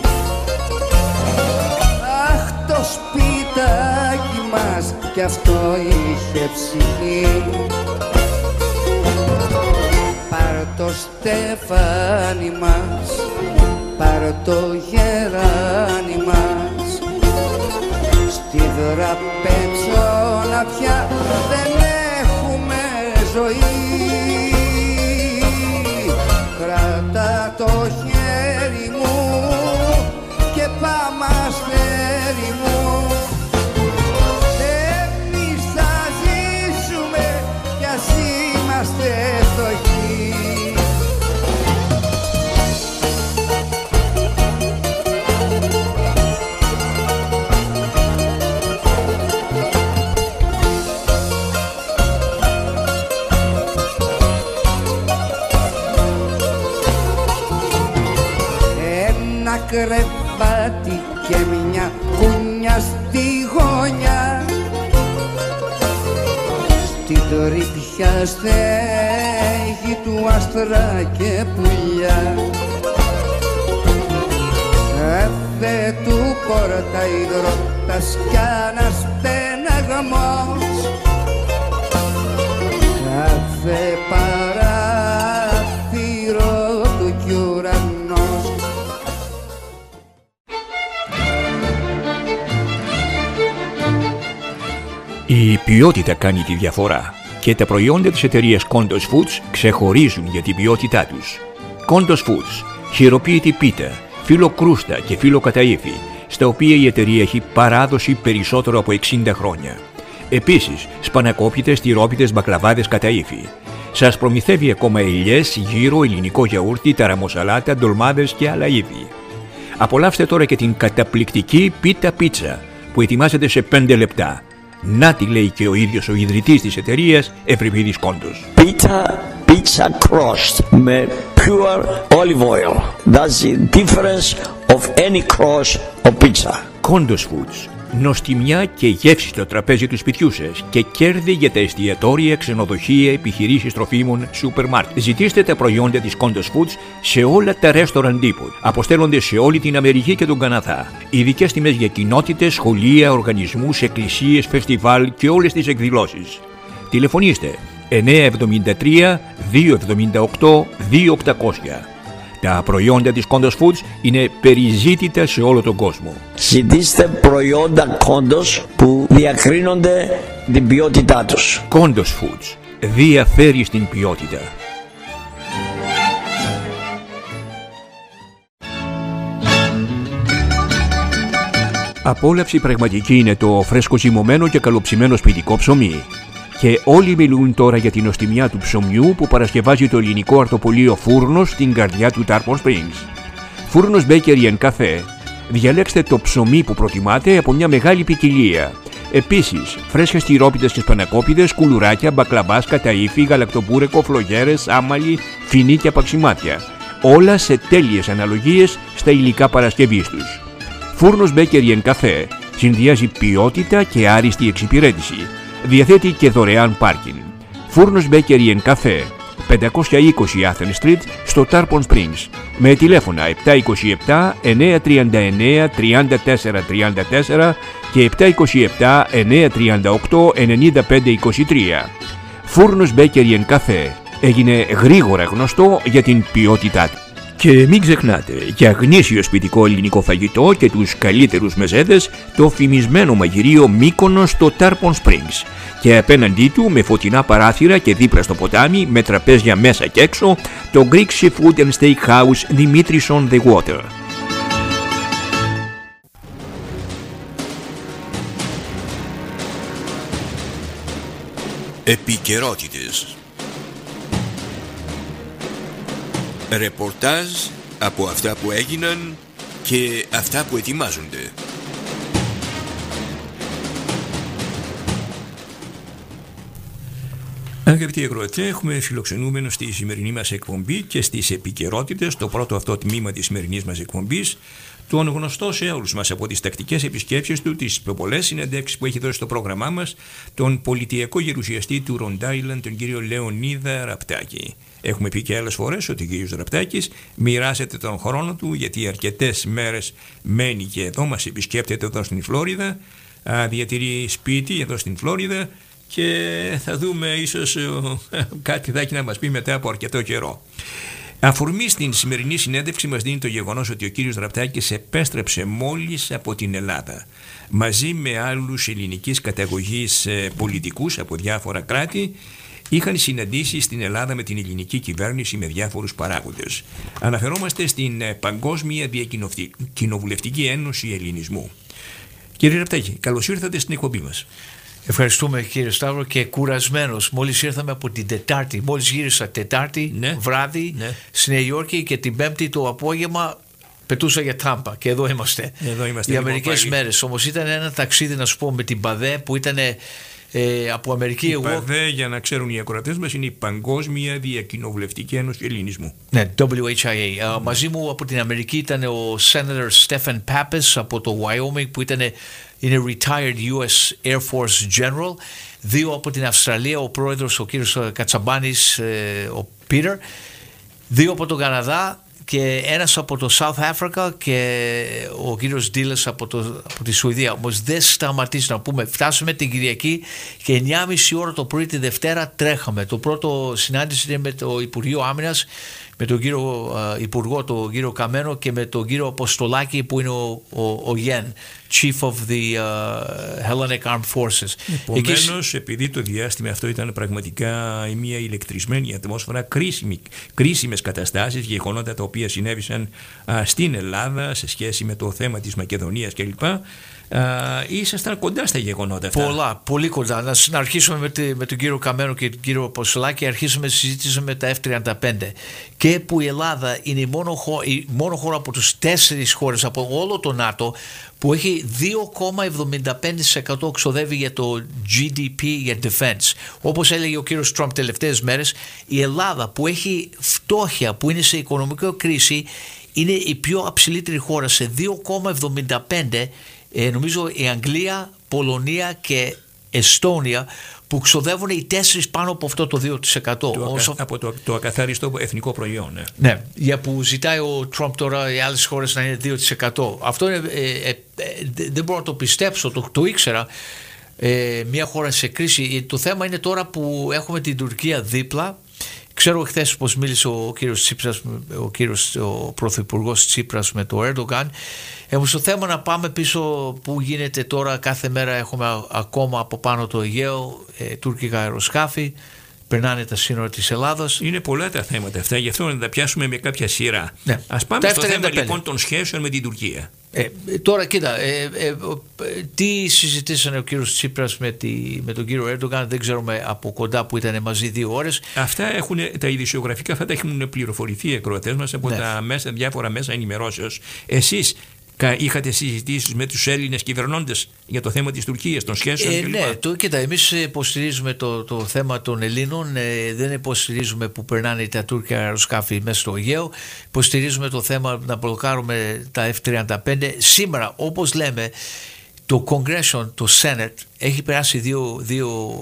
Αχ, το σπιτάκι μας κι αυτό είχε ψυχή. Πάρ' το στεφάνι μας, πάρ' το γεράνι μας, στη δραπετσόνα πια δεν έχουμε ζωή. Κράτα το χέρι μου και πάμε αστέρι μου, εμείς θα ζήσουμε κι ας είμαστε φτωχοί. Ένα κρεβάτι και μια κούνια στη γωνιά, στην τρυπιά στέγη του άστρα και πουλιά. Κάθε του πόρτα υδρότας κι ένας πέναγμός, κάθε παράθυρο του κι ουρανός. Η ποιότητα κάνει τη διαφορά και τα προϊόντα της εταιρείας Kondos Foods ξεχωρίζουν για την ποιότητά τους. Kondos Foods, χειροποίητη πίτα, φύλλο κρούστα και φύλλο καταΐφι, στα οποία η εταιρεία έχει παράδοση περισσότερο από εξήντα χρόνια. Επίσης, σπανακόπιτες, τυρόπιτες, μπακλαβάδες καταΐφι. Σας προμηθεύει ακόμα ελιές, γύρο, ελληνικό γιαούρτι, ταραμοσαλάτα, ντολμάδες και άλλα είδη. Απολαύστε τώρα και την καταπληκτική πίτα πίτσα που ετοιμάζεται σε πέντε λεπτά. Να τη λέει και ο ίδιος ο ιδρυτής της εταιρείας, Ευρυπίδης Κόντος. Πίτα, πίτσα crust με pure olive oil. That's the difference of any cross of pizza. Condos Foods. Νοστιμιά και γεύση στο τραπέζι του σπιτιού σας και κέρδη για τα εστιατόρια, ξενοδοχεία, επιχειρήσεις τροφίμων, σούπερ μάρκετ. Ζητήστε τα προϊόντα της Condos Foods σε όλα τα restaurant depot. Αποστέλλονται σε όλη την Αμερική και τον Καναδά. Ειδικές τιμές για κοινότητες, σχολεία, οργανισμούς, εκκλησίες, φεστιβάλ και όλες τις εκδηλώσεις. Τηλεφωνήστε εννιά εβδομήντα τρία δύο εβδομήντα οκτώ δύο οκτακόσια. Τα προϊόντα της Condos Foods είναι περιζήτητα σε όλο τον κόσμο. Ζητήστε προϊόντα Condos που διακρίνονται την ποιότητά τους. Condos Foods διαφέρει στην ποιότητα. Απόλαυση πραγματική είναι το φρέσκο ζυμωμένο και καλοψημένο σπιτικό ψωμί. Και όλοι μιλούν τώρα για την νοστιμιά του ψωμιού που παρασκευάζει το ελληνικό αρτοπολείο Φούρνος στην καρδιά του Tarpon Springs. Φούρνος Bakery and Cafe. Διαλέξτε το ψωμί που προτιμάτε από μια μεγάλη ποικιλία. Επίσης, φρέσκες τυρόπιτες και σπανακόπιτες, κουλουράκια, μπακλαμπάς, καταΐφι, γαλακτοπούρεκο, φλογέρες, άμαλι, φινί και απαξιμάτια. Όλα σε τέλειες αναλογίες στα υλικά παρασκευής τους. Φούρνος Bakery and Cafe συνδυάζει ποιότητα και άριστη εξυπηρέτηση. Διαθέτει και δωρεάν πάρκινγκ. Φούρνος Bakery and Cafe, πεντακόσια είκοσι Athens Street στο Tarpon Springs, με τηλέφωνα επτά είκοσι επτά εννιά τριάντα εννιά τριάντα τέσσερα τριάντα τέσσερα και επτά είκοσι επτά εννιά τριάντα οκτώ ενενήντα πέντε είκοσι τρία. Φούρνος Bakery and Cafe έγινε γρήγορα γνωστό για την ποιότητά του. Και μην ξεχνάτε, για γνήσιο σπιτικό ελληνικό φαγητό και τους καλύτερους μεζέδες, το φημισμένο μαγειρίο Μύκονος στο Tarpon Springs. Και απέναντί του, με φωτεινά παράθυρα και δίπλα στο ποτάμι, με τραπέζια μέσα και έξω, το Greek Seafood and Steakhouse Δημήτρης on the Water. Επικαιρότητες. Ρεπορτάζ από αυτά που έγιναν και αυτά που ετοιμάζονται. Αγαπητοί ακροατές, έχουμε φιλοξενούμενο στη σημερινή μας εκπομπή και στις επικαιρότητες, το πρώτο αυτό τμήμα της σημερινής μας εκπομπής, τον γνωστό σε όλους μας από τις τακτικές επισκέψεις του, τις πολλές συνεντεύξεις που έχει δώσει στο πρόγραμμά μας, τον πολιτιακό γερουσιαστή του Rhode Island, τον κύριο Λεωνίδα Ραπτάκη. Έχουμε πει και άλλες φορές ότι ο κύριος Ραπτάκης μοιράζεται τον χρόνο του, γιατί αρκετές μέρες μένει και εδώ, μας επισκέπτεται εδώ στην Φλόριδα, διατηρεί σπίτι εδώ στην Φλόριδα και θα δούμε ίσως κάτι θα έχει να μας πει μετά από αρκετό καιρό. Αφορμή στην σημερινή συνέντευξη μας δίνει το γεγονός ότι ο κύριος Ραπτάκης επέστρεψε μόλις από την Ελλάδα. Μαζί με άλλους ελληνικής καταγωγής πολιτικούς από διάφορα κράτη, είχαν συναντήσει στην Ελλάδα με την ελληνική κυβέρνηση με διάφορους παράγοντες. Αναφερόμαστε στην Παγκόσμια Διακοινοβουλευτική Ένωση Ελληνισμού. Κύριε Ραπτάκη, καλώς ήρθατε στην εκπομπή μας. Ευχαριστούμε κύριε Σταύρο, και κουρασμένος. Μόλις ήρθαμε από την Τετάρτη, μόλις γύρισα Τετάρτη ναι. βράδυ ναι. στη Νέα Υόρκη και την Πέμπτη το απόγευμα πετούσα για Τάμπα και εδώ είμαστε. Εδώ είμαστε για μερικές μέρες. Όμως ήταν ένα ταξίδι, να σου πω, με την ΠΑΔΕ που ήταν ε, από Αμερική. Η εγώ... ΠΑΔΕ, για να ξέρουν οι ακροατές μας, είναι η Παγκόσμια Διακοινοβουλευτική Ένωση Ελληνισμού. Ναι, ντάμπλιου έιτς άι έι. Mm. Uh, μαζί μου από την Αμερική ήταν ο Senator Stephen Pappas από το Wyoming, που ήταν, είναι retired γιου ες Air Force General. Δύο από την Αυστραλία, ο πρόεδρος ο κύριος Κατσαμπάνης, ε, ο Πίτερ. Δύο από τον Καναδά και ένας από το South Africa και ο κύριος Ντίλες από, από τη Σουηδία. Όμως δεν σταματήσει να πούμε. Φτάσαμε την Κυριακή και εννιά και μισή ώρα το πρωί τη Δευτέρα τρέχαμε. Το πρώτο συνάντηση είναι με το Υπουργείο Άμυνας, με τον κύριο uh, Υπουργό, τον κύριο Καμένο, και με τον κύριο Αποστολάκη που είναι ο, ο, ο Γεν, Chief of the uh, Hellenic Armed Forces. Επομένως, Εκεί... επειδή το διάστημα αυτό ήταν πραγματικά μια ηλεκτρισμένη ατμόσφαιρα, κρίσιμη, κρίσιμες καταστάσεις, γεγονότα τα οποία συνέβησαν α, στην Ελλάδα σε σχέση με το θέμα της Μακεδονίας κλπ. Uh, ήσασταν κοντά στα γεγονότα αυτά. Πολλά, πολύ κοντά. Να, να αρχίσουμε με, τη, με τον κύριο Καμένο και τον κύριο Αποστολάκη. Αρχίσαμε συζήτηση με τα εφ τριάντα πέντε. Και που η Ελλάδα είναι η μόνο, χώρα, η μόνο χώρα από τους τέσσερις χώρες από όλο το ΝΑΤΟ που έχει δύο κόμμα εβδομήντα πέντε τοις εκατό ξοδεύει για το τζι ντι πι για defense. Όπως έλεγε ο κύριος Τραμπ τελευταίες μέρες, η Ελλάδα που έχει φτώχεια, που είναι σε οικονομική κρίση, είναι η πιο αψηλότερη χώρα σε δύο κόμμα εβδομήντα πέντε. Ε, νομίζω η Αγγλία, Πολωνία και Εστόνια που ξοδεύουν οι τέσσερις πάνω από αυτό το δύο τοις εκατό. Το, Όσο... από το, το ακαθάριστο εθνικό προϊόν. Ναι. ναι, για που ζητάει ο Τραμπ τώρα οι άλλες χώρες να είναι δύο τοις εκατό. Αυτό είναι, ε, ε, ε, δεν μπορώ να το πιστέψω, το, το ήξερα. Ε, μια χώρα σε κρίση. Το θέμα είναι τώρα που έχουμε την Τουρκία δίπλα. Ξέρω χθες πως μίλησε ο κύριος Τσίπρας, ο κύριος ο πρωθυπουργός Τσίπρας με το Ερντογάν. Όμως το θέμα να πάμε πίσω που γίνεται τώρα, κάθε μέρα έχουμε ακόμα από πάνω το Αιγαίο ε, τουρκικά αεροσκάφη, περνάνε τα σύνορα της Ελλάδας. Είναι πολλά τα θέματα αυτά, γι' αυτό να τα πιάσουμε με κάποια σειρά. Ναι. Ας πάμε στο θέμα λοιπόν των σχέσεων με την Τουρκία. Ε, τώρα κοίτα, ε, ε, ε, τι συζητήσανε ο κύριος Τσίπρας με, τη, με τον κύριο Ερντογάν, δεν ξέρουμε από κοντά που ήταν μαζί δύο ώρες. Αυτά έχουν, τα ειδησιογραφικά αυτά έχουν πληροφορηθεί οι ακροατές μας από ναι. τα μέσα, διάφορα μέσα ενημερώσεως. Εσείς είχατε συζητήσεις με τους Έλληνες κυβερνώντες για το θέμα της Τουρκίας, των σχέσεων ε, κλπ. Ναι, το, κοίτα, εμείς υποστηρίζουμε το, το θέμα των Ελλήνων, ε, δεν υποστηρίζουμε που περνάνε τα τουρκικά αεροσκάφη μέσα στο Αιγαίο, υποστηρίζουμε το θέμα να μπλοκάρουμε τα εφ τριάντα πέντε. Σήμερα, όπως λέμε, το Congression, το Senate, έχει περάσει δύο, δύο,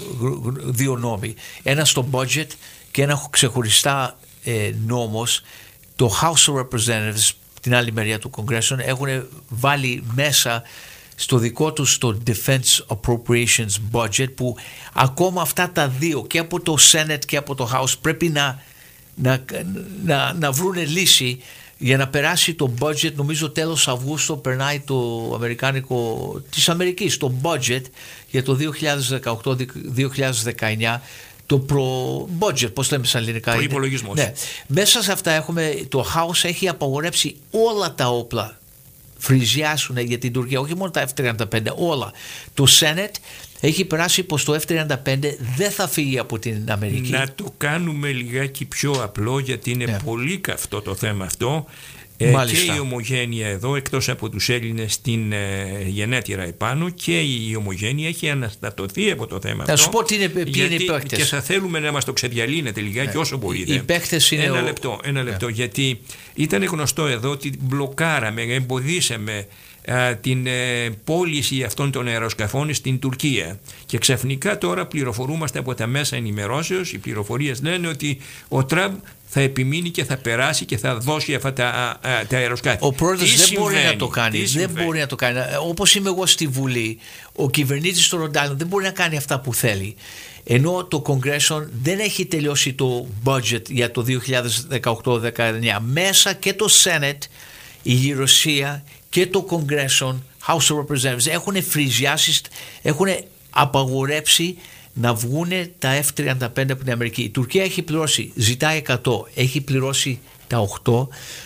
δύο νόμοι. Ένα στο budget και ένα ξεχωριστά ε, νόμος, το House of Representatives, την άλλη μεριά του Congression, έχουν βάλει μέσα στο δικό τους το Defense Appropriations Budget, που ακόμα αυτά τα δύο, και από το Senate και από το House, πρέπει να, να, να, να βρουν λύση για να περάσει το budget. Νομίζω τέλος Αυγούστου περνάει το αμερικάνικο της Αμερικής το budget για το δύο χιλιάδες δεκαοκτώ δύο χιλιάδες δεκαεννιά, το προ-budget, πώς λέμε σαν ελληνικά. Προϋπολογισμός. Ναι. Μέσα σε αυτά έχουμε, το House έχει απαγορέψει όλα τα όπλα φριζιάσουν για την Τουρκία, όχι μόνο τα εφ τριάντα πέντε, όλα. Το Senate έχει περάσει πως το εφ τριάντα πέντε δεν θα φύγει από την Αμερική. Να το κάνουμε λιγάκι πιο απλό, γιατί είναι ναι. πολύ καυτό το θέμα αυτό. Ε, και η ομογένεια εδώ, εκτός από τους Έλληνες στην ε, γενέτειρα επάνω, και η ομογένεια έχει αναστατωθεί από το θέμα να αυτό. Να σου πω τι είναι, ποιοι είναι οι παίκτες. Και θα θέλουμε να μας το ξεδιαλύνετε λιγάκι ναι. όσο μπορείτε. Οι παίκτες είναι ένα ο... λεπτό, ένα λεπτό ναι. γιατί ήταν γνωστό εδώ ότι μπλοκάραμε, εμποδίσαμε α, την ε, πώληση αυτών των αεροσκαφών στην Τουρκία, και ξαφνικά τώρα πληροφορούμαστε από τα μέσα ενημερώσεως, οι πληροφορίες λένε ότι ο Τραμπ θα επιμείνει και θα περάσει και θα δώσει αυτά τα, α, τα αεροσκάφη. Ο πρόεδρος δεν συμβαίνει, μπορεί να το κάνει. Δεν μπορεί να το κάνει. Όπως είμαι εγώ στη Βουλή, ο κυβερνήτης του Ροντάλου δεν μπορεί να κάνει αυτά που θέλει. Ενώ το Congression δεν έχει τελειώσει το budget για το δύο χιλιάδες δεκαοκτώ δεκαεννιά. Μέσα και το Senate, η Γερουσία και το Congression, House of Representatives έχουν φριζιάσει, έχουν απαγορέψει να βγούνε τα εφ τριάντα πέντε από την Αμερική. Η Τουρκία έχει πληρώσει, ζητάει εκατό, έχει πληρώσει τα οκτώ,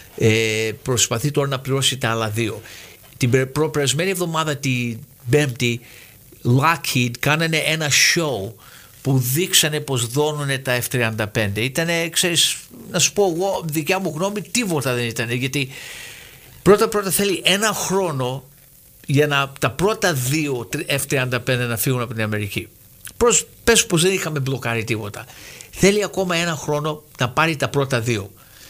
ε, προσπαθεί τώρα να πληρώσει τα άλλα δύο. Την προπερασμένη εβδομάδα, την Πέμπτη, Lockheed κάνανε ένα show που δείξανε πως δώνουνε τα εφ τριάντα πέντε. Ήτανε, ξέρεις, να σου πω εγώ, δικιά μου γνώμη, τίποτα δεν ήταν, γιατί πρώτα πρώτα θέλει ένα χρόνο για να τα πρώτα δύο εφ τριάντα πέντε να φύγουν από την Αμερική. Προς, πες πως δεν είχαμε μπλοκάρει τίποτα. Θέλει ακόμα ένα χρόνο να πάρει τα πρώτα δύο.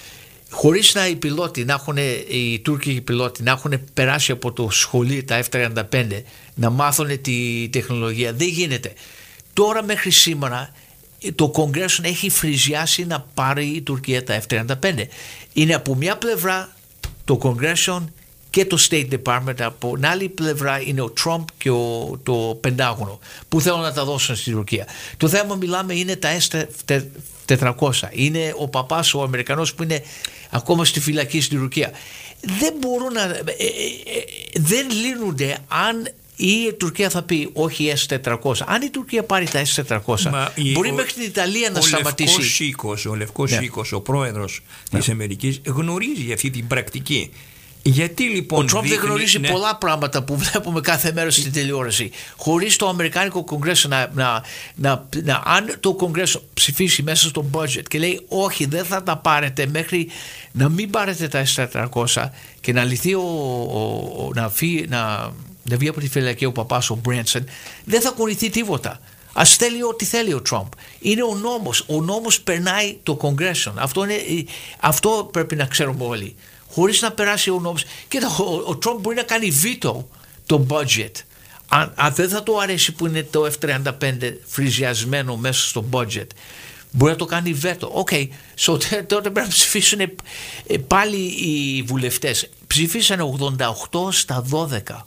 Χωρίς να οι πιλότοι, να έχουν, οι Τούρκοι πιλότοι να έχουν περάσει από το σχολείο τα εφ τριάντα πέντε, να μάθουν τη τεχνολογία, δεν γίνεται. Τώρα μέχρι σήμερα το Congression έχει φριζιάσει να πάρει η Τουρκία τα εφ τριάντα πέντε. Είναι από μια πλευρά το Congression και το State Department, από την άλλη πλευρά είναι ο Trump και ο, το Πεντάγωνο που θέλουν να τα δώσουν στην Τουρκία. Το θέμα μιλάμε είναι τα ες τετρακόσια. Είναι ο παπάς, ο Αμερικανός που είναι ακόμα στη φυλακή στην Τουρκία. Δεν μπορούν να... Ε, ε, ε, δεν λύνονται αν η Τουρκία θα πει όχι ες τετρακόσια. Αν η Τουρκία πάρει τα ες τετρακόσια, Μα μπορεί ο, μέχρι την Ιταλία να ο σταματήσει. Λευκός Σίκος, ο Λευκός ναι. Σίκος, ο πρόεδρος ναι. της Αμερικής, γνωρίζει αυτή την πρακτική. Γιατί λοιπόν. Ο Τρόμπ δεν δείχνει- γνωρίζει ναι. πολλά πράγματα που βλέπουμε κάθε μέρα στην τηλεόραση. Χωρίς το Αμερικάνικο Κογκρέσο να, να, να, να. Αν το Κογκρέσο ψηφίσει μέσα στο budget και λέει όχι, δεν θα τα πάρετε μέχρι να μην πάρετε τα ες τετρακόσια και να λυθεί ο, ο, ο, να, φύγει, να, να βγει από τη φυλακή ο παπάς ο Μπρένσον, δεν θα κουνηθεί τίποτα. Ας θέλει ό,τι θέλει ο Τρόμπ. Είναι ο νόμος. Ο νόμος περνάει το Κογκρέσο. Αυτό, είναι, αυτό πρέπει να ξέρουμε όλοι. Χωρίς να περάσει ο νόμος. Κοίτα, ο, ο Τρόμπ μπορεί να κάνει βίτο το budget. Αν, αν δεν θα του αρέσει που είναι το εφ τριάντα πέντε φριζιασμένο μέσα στο budget, μπορεί να το κάνει βέτο. Οκ, okay. so, τότε πρέπει να ψηφίσουν ε, ε, πάλι οι βουλευτές. Ψηφίσανε ογδόντα οκτώ στα δώδεκα.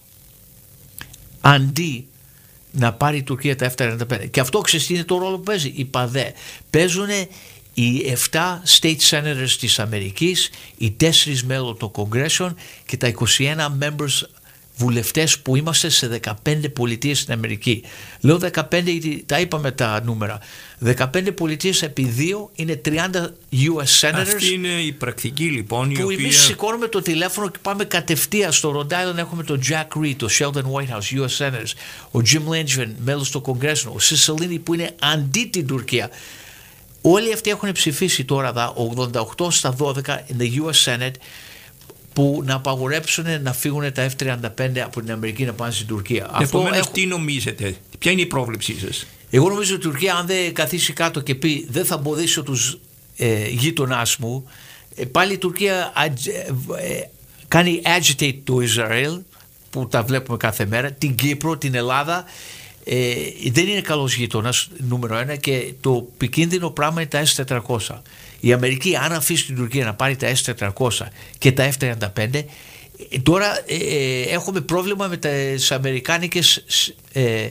Αντί να πάρει η Τουρκία τα εφ τριάντα πέντε. Και αυτό ξέρεις τι είναι το ρόλο που παίζει. Οι ΠΑΔΕ παίζουν οι επτά state senators της Αμερικής, οι τέσσερις μέλη των Κογκρέσεων και τα είκοσι ένα members βουλευτές που είμαστε σε δεκαπέντε πολιτείες στην Αμερική. Λέω δεκαπέντε γιατί τα είπαμε τα νούμερα. δεκαπέντε πολιτείες επί δύο είναι τριάντα γιου ες senators. Αυτή είναι η πρακτική λοιπόν. Που η οποία... εμείς σηκώνουμε το τηλέφωνο και πάμε κατευθείαν στο Rhode Island. Έχουμε τον Jack Reed, το Sheldon Whitehouse, γιου ες senators, ο Jim Langevin, μέλος του Κογκρέσου, ο Cicilline που είναι αντί την Τουρκία. Όλοι αυτοί έχουν ψηφίσει τώρα δα, ογδόντα οκτώ στα δώδεκα in the γιου ες Senate που να απαγορέψουν να φύγουν τα εφ τριάντα πέντε από την Αμερική να πάνε στην Τουρκία. Επομένως, έχω... τι νομίζετε, ποια είναι η πρόβλεψή σας? Εγώ νομίζω ότι η Τουρκία, αν δεν καθίσει κάτω και πει δεν θα εμποδίσω τους ε, γείτονάς μου, ε, πάλι η Τουρκία ε, ε, κάνει agitate το Ισραήλ, που τα βλέπουμε κάθε μέρα, την Κύπρο, την Ελλάδα. Ε, δεν είναι καλός γείτονας νούμερο ένα και το επικίνδυνο πράγμα είναι τα ες τετρακόσια. Η Αμερική αν αφήσει την Τουρκία να πάρει τα ες τετρακόσια και τα εφ τριάντα πέντε, τώρα ε, έχουμε πρόβλημα με τις αμερικάνικες ε, ε,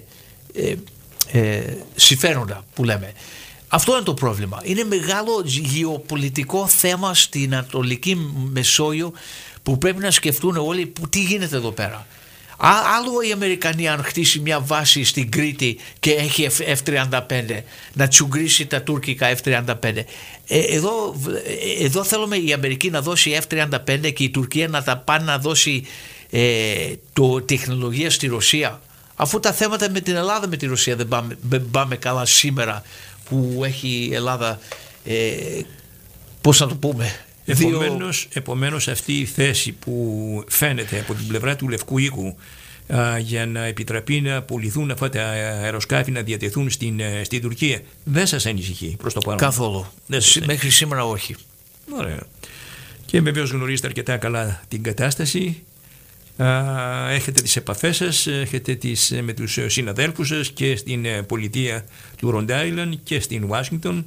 ε, συμφέροντα που λέμε. Αυτό είναι το πρόβλημα. Είναι μεγάλο γεωπολιτικό θέμα στην Ανατολική Μεσόγειο που πρέπει να σκεφτούν όλοι που τι γίνεται εδώ πέρα. Άλλο οι Αμερικανοί αν χτίσει μια βάση στην Κρήτη και έχει εφ τριάντα πέντε να τσουγκρίσει τα τουρκικά εφ τριάντα πέντε. Ε, εδώ, εδώ θέλουμε η Αμερική να δώσει εφ τριάντα πέντε και η Τουρκία να τα πάνε να δώσει ε, το τεχνολογία στη Ρωσία. Αφού τα θέματα με την Ελλάδα με τη Ρωσία δεν πάμε, δεν πάμε καλά σήμερα που έχει η Ελλάδα ε, πώς να το πούμε. Επομένως, επομένως αυτή η θέση που φαίνεται από την πλευρά του Λευκού Οίκου α, για να επιτραπεί να πουληθούν αυτά τα αεροσκάφη να διατεθούν στην, στην Τουρκία δεν σας ανησυχεί προς το παρόν? Καθόλου. Μέχρι σήμερα όχι. Ωραία. Και βεβαίως γνωρίζετε αρκετά καλά την κατάσταση. Α, έχετε τις επαφές σας, έχετε τις, με τους συναδέλφους σας και στην πολιτεία του Rhode Island και στην Ουάσιγκτον.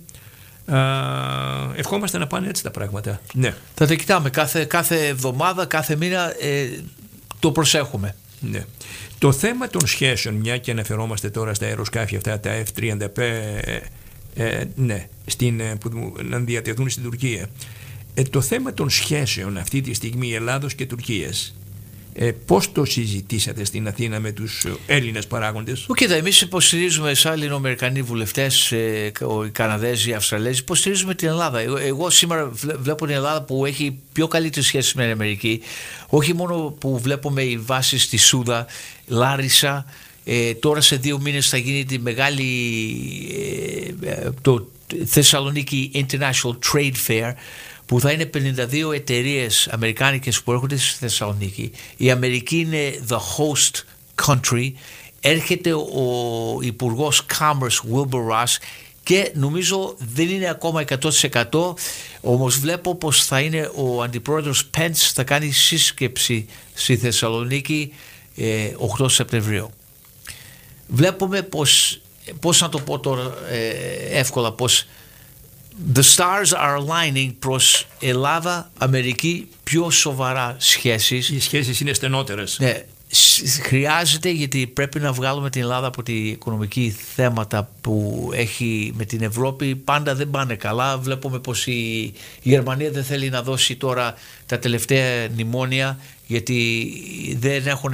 Uh, ευχόμαστε να πάνε έτσι τα πράγματα. Ναι. Θα τα κοιτάμε κάθε, κάθε εβδομάδα, κάθε μήνα ε, το προσέχουμε. Ναι. Το θέμα των σχέσεων, μια και αναφερόμαστε τώρα στα αεροσκάφη αυτά τα εφ τριάντα πέντε ε, ε, ναι, στην, που να διατεθούν στην Τουρκία, ε, το θέμα των σχέσεων αυτή τη στιγμή Ελλάδος και Τουρκίας, Ε, πώς το συζητήσατε στην Αθήνα με τους Έλληνες παράγοντες? Κοίτα, εμείς υποστηρίζουμε σαν Ελληνοαμερικανοί βουλευτές, ε, οι Καναδέζοι, οι Αυστραλέζοι, υποστηρίζουμε την Ελλάδα. Εγώ, εγώ σήμερα βλέπω την Ελλάδα που έχει πιο καλύτερες σχέσεις με την Αμερική. Όχι μόνο που βλέπουμε οι βάσεις στη Σούδα, Λάρισα, ε, τώρα σε δύο μήνες θα γίνει τη μεγάλη ε, το Θεσσαλονίκη International Trade Fair, που θα είναι πενήντα δύο εταιρείες αμερικάνικες που έρχονται στη Θεσσαλονίκη. Η Αμερική είναι the host country. Έρχεται ο Υπουργός Commerce Wilbur Ross και νομίζω δεν είναι ακόμα εκατό τοις εκατό, όμως βλέπω πως θα είναι ο Αντιπρόεδρος Pence, θα κάνει σύσκεψη στη Θεσσαλονίκη ε, οκτώ Σεπτεμβρίου. Βλέπουμε πως, πώς να το πω τώρα ε, εύκολα, πως the stars are aligning προς Ελλάδα, Αμερική, πιο σοβαρά σχέσεις. Οι σχέσεις είναι στενότερες. Ναι, χρειάζεται, γιατί πρέπει να βγάλουμε την Ελλάδα από τη οικονομική θέματα που έχει με την Ευρώπη. Πάντα δεν πάνε καλά. Βλέπουμε πως η Γερμανία δεν θέλει να δώσει τώρα τα τελευταία μνημόνια, γιατί δεν έχουν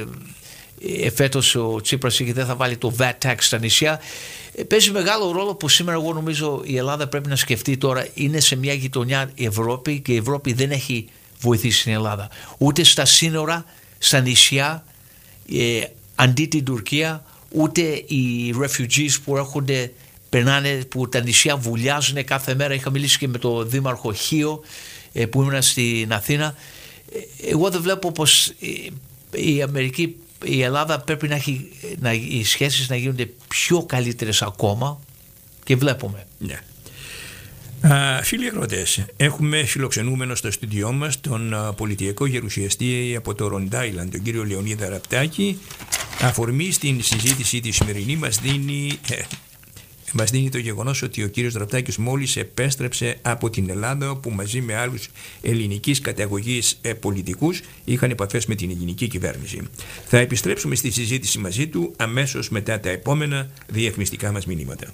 εφέτος ο Τσίπρας και δεν θα βάλει το βατ tax στα νησιά. Παίζει μεγάλο ρόλο που σήμερα εγώ νομίζω η Ελλάδα πρέπει να σκεφτεί τώρα, είναι σε μια γειτονιά η Ευρώπη και η Ευρώπη δεν έχει βοηθήσει την Ελλάδα. Ούτε στα σύνορα, στα νησιά, ε, αντί την Τουρκία, ούτε οι refugees που έρχονται, περνάνε, που τα νησιά βουλιάζουν κάθε μέρα. Είχα μιλήσει και με τον Δήμαρχο Χίο ε, που ήμουν στην Αθήνα. Ε, εγώ δεν βλέπω πως ε, η Αμερική, η Ελλάδα πρέπει να έχει, να, οι σχέσεις να γίνονται πιο καλύτερες ακόμα, και βλέπουμε. Ναι. Α, φίλοι ακροατές, έχουμε φιλοξενούμενο στο στούντιό μας τον α, πολιτιακό γερουσιαστή από το Rhode Island, τον κύριο Λεωνίδα Ραπτάκη. Αφορμή στην συζήτηση τη σημερινή μας δίνει, ε, μας δίνει το γεγονός ότι ο κύριος Ραπτάκης μόλις επέστρεψε από την Ελλάδα, όπου μαζί με άλλους ελληνικής καταγωγής ε, πολιτικούς είχαν επαφές με την ελληνική κυβέρνηση. Θα επιστρέψουμε στη συζήτηση μαζί του αμέσως μετά τα επόμενα διαφημιστικά μας μηνύματα.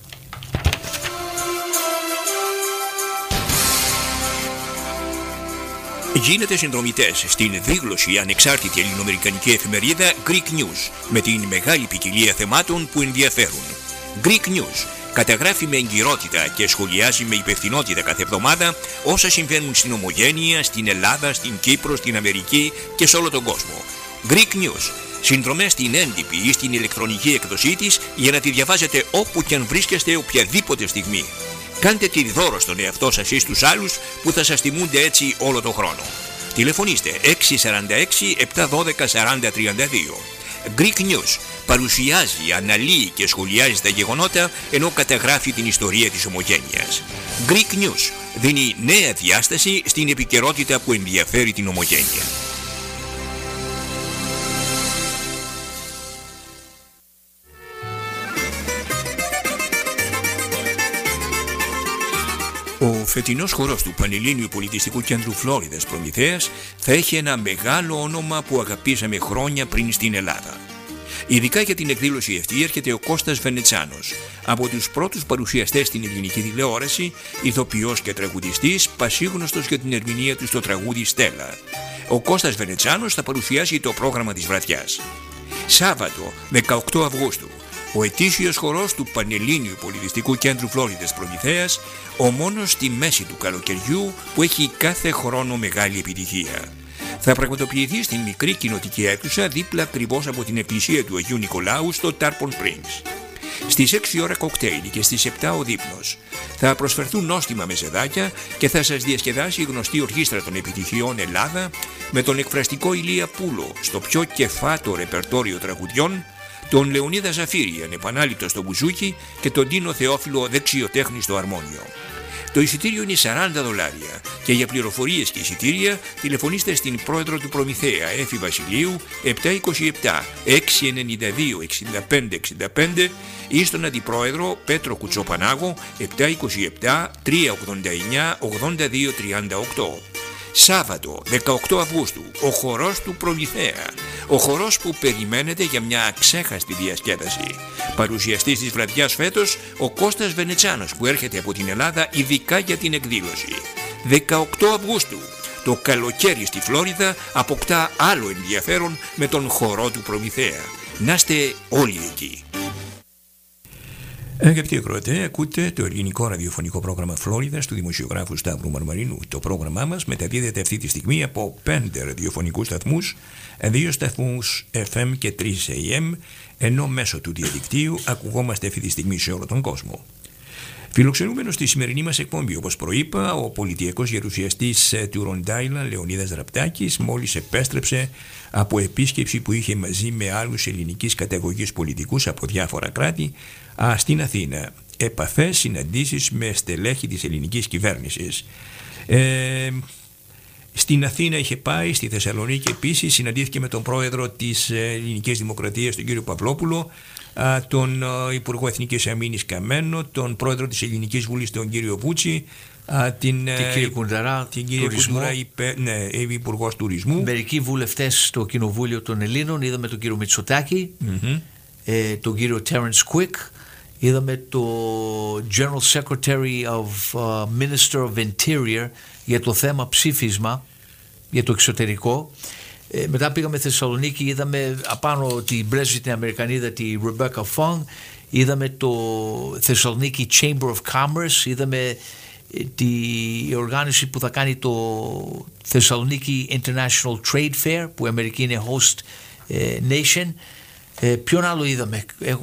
Γίνετε συνδρομητές στην δίγλωση ανεξάρτητη ελληνοαμερικανική εφημερίδα Greek News με την μεγάλη ποικιλία θεμάτων που ενδιαφέρουν. Greek News καταγράφει με εγκυρότητα και σχολιάζει με υπευθυνότητα κάθε εβδομάδα όσα συμβαίνουν στην Ομογένεια, στην Ελλάδα, στην Κύπρο, στην Αμερική και σε όλο τον κόσμο. Greek News. Συνδρομές στην έντυπη ή στην ηλεκτρονική εκδοσή της για να τη διαβάζετε όπου και αν βρίσκεστε οποιαδήποτε στιγμή. Κάντε τη δώρο στον εαυτό σας ή στους άλλους που θα σας τιμούνται έτσι όλο τον χρόνο. Τηλεφωνήστε έξι τέσσερα έξι επτά ένα δύο σαράντα τριάντα δύο. Greek News παρουσιάζει, αναλύει και σχολιάζει τα γεγονότα ενώ καταγράφει την ιστορία της Ομογένειας. Greek News δίνει νέα διάσταση στην επικαιρότητα που ενδιαφέρει την Ομογένεια. Ο φετινός χορός του Πανελλήνιου Πολιτιστικού Κέντρου Φλόριδας Προμηθέας θα έχει ένα μεγάλο όνομα που αγαπήσαμε χρόνια πριν στην Ελλάδα. Ειδικά για την εκδήλωση αυτή έρχεται ο Κώστας Βενετσάνος, από τους πρώτους παρουσιαστές στην ελληνική τηλεόραση, ηθοποιός και τραγουδιστής, πασίγνωστος για την ερμηνεία του στο τραγούδι Στέλλα. Ο Κώστας Βενετσάνος θα παρουσιάσει το πρόγραμμα της βραδιάς. Σάββατο, δεκαοκτώ Αυγούστου, ο ετήσιος χορός του Πανελλήνιου Πολιτιστικού Κέντρου Φλόριδας Προμηθέας, ο μόνος στη μέση του καλοκαιριού που έχει κάθε χρόνο μεγάλη επιτυχία. Θα πραγματοποιηθεί στην μικρή κοινοτική αίθουσα δίπλα ακριβώς από την εκκλησία του Αγίου Νικολάου στο Tarpon Springs. Στις έξι ώρα κοκτέιλ και στις επτά ο δείπνος. Θα προσφερθούν νόστιμα μεζεδάκια και θα σας διασκεδάσει η γνωστή ορχήστρα των επιτυχιών Ελλάδα με τον εκφραστικό Ηλία Πούλο στο πιο κεφάτο ρεπερτόριο τραγουδιών, τον Λεωνίδα Ζαφύρη ανεπανάληπτο στο μπουζούκι και τον Τίνο Θεόφιλο δεξιοτέχνη στο αρμόνιο. Το εισιτήριο είναι σαράντα δολάρια και για πληροφορίες και εισιτήρια τηλεφωνήστε στην πρόεδρο του Προμηθέα Έφη Βασιλείου επτά είκοσι επτά έξι ενενήντα δύο εξήντα πέντε εξήντα πέντε ή στον αντιπρόεδρο Πέτρο Κουτσοπανάγο επτά είκοσι επτά τριακόσια ογδόντα εννιά ογδόντα δύο τριάντα οκτώ. Σάββατο δεκαοκτώ Αυγούστου, ο χορός του Προμηθέα. Ο χορός που περιμένετε για μια αξέχαστη διασκέδαση. Παρουσιαστής της βραδιάς φέτος, ο Κώστας Βενετσάνος που έρχεται από την Ελλάδα ειδικά για την εκδήλωση. δεκαοκτώ Αυγούστου, το καλοκαίρι στη Φλόριδα αποκτά άλλο ενδιαφέρον με τον χορό του Προμηθέα. Να είστε όλοι εκεί. Αγαπητοί ακροατές, ακούτε το ελληνικό ραδιοφωνικό πρόγραμμα Φλόριδας του δημοσιογράφου Σταύρου Μαρμαρινού. Το πρόγραμμά μας μεταδίδεται αυτή τη στιγμή από πέντε ραδιοφωνικούς σταθμούς, δύο σταθμούς εφ εμ και τρεις έι εμ, ενώ μέσω του διαδικτύου ακουγόμαστε αυτή τη στιγμή σε όλο τον κόσμο. Φιλοξενούμενος στη σημερινή μας εκπομπή, όπως προείπα, ο πολιτιακός γερουσιαστής του Rhode Island, Λεωνίδας Ραπτάκης, μόλις επέστρεψε από επίσκεψη που είχε μαζί με άλλους ελληνικής καταγωγής πολιτικούς από διάφορα κράτη α, στην Αθήνα. Επαφές, συναντήσεις με στελέχη της ελληνικής κυβέρνησης. Ε, στην Αθήνα είχε πάει, στη Θεσσαλονίκη επίσης, συναντήθηκε με τον πρόεδρο της Ελληνικής Δημοκρατίας, τον κύριο Παυλόπουλο, τον Υπουργό Εθνικής Αμήνης Καμένο, τον πρόεδρο της Ελληνικής Βουλής, τον κύριο Βούτσι, την, την κυρία Κουνταρά, την κυρία Κουνταρά, υπε, ναι, Υπουργός Τουρισμού. Μερικοί βουλευτές στο Κοινοβούλιο των Ελλήνων, είδαμε τον κύριο Μητσοτάκη, mm-hmm. ε, τον κύριο Terence Quick, είδαμε το General Secretary of uh, Minister of Interior για το θέμα ψήφισμα για το εξωτερικό. Ε, μετά πήγαμε στη Θεσσαλονίκη, είδαμε απάνω την πρέσβη την Αμερικανίδα, τη Rebecca Fong, είδαμε το Θεσσαλονίκη Chamber of Commerce, είδαμε τη, η οργάνωση που θα κάνει το Θεσσαλονίκη International Trade Fair, που η Αμερική είναι host ε, nation. Ε, ποιον άλλο είδαμε? Ε,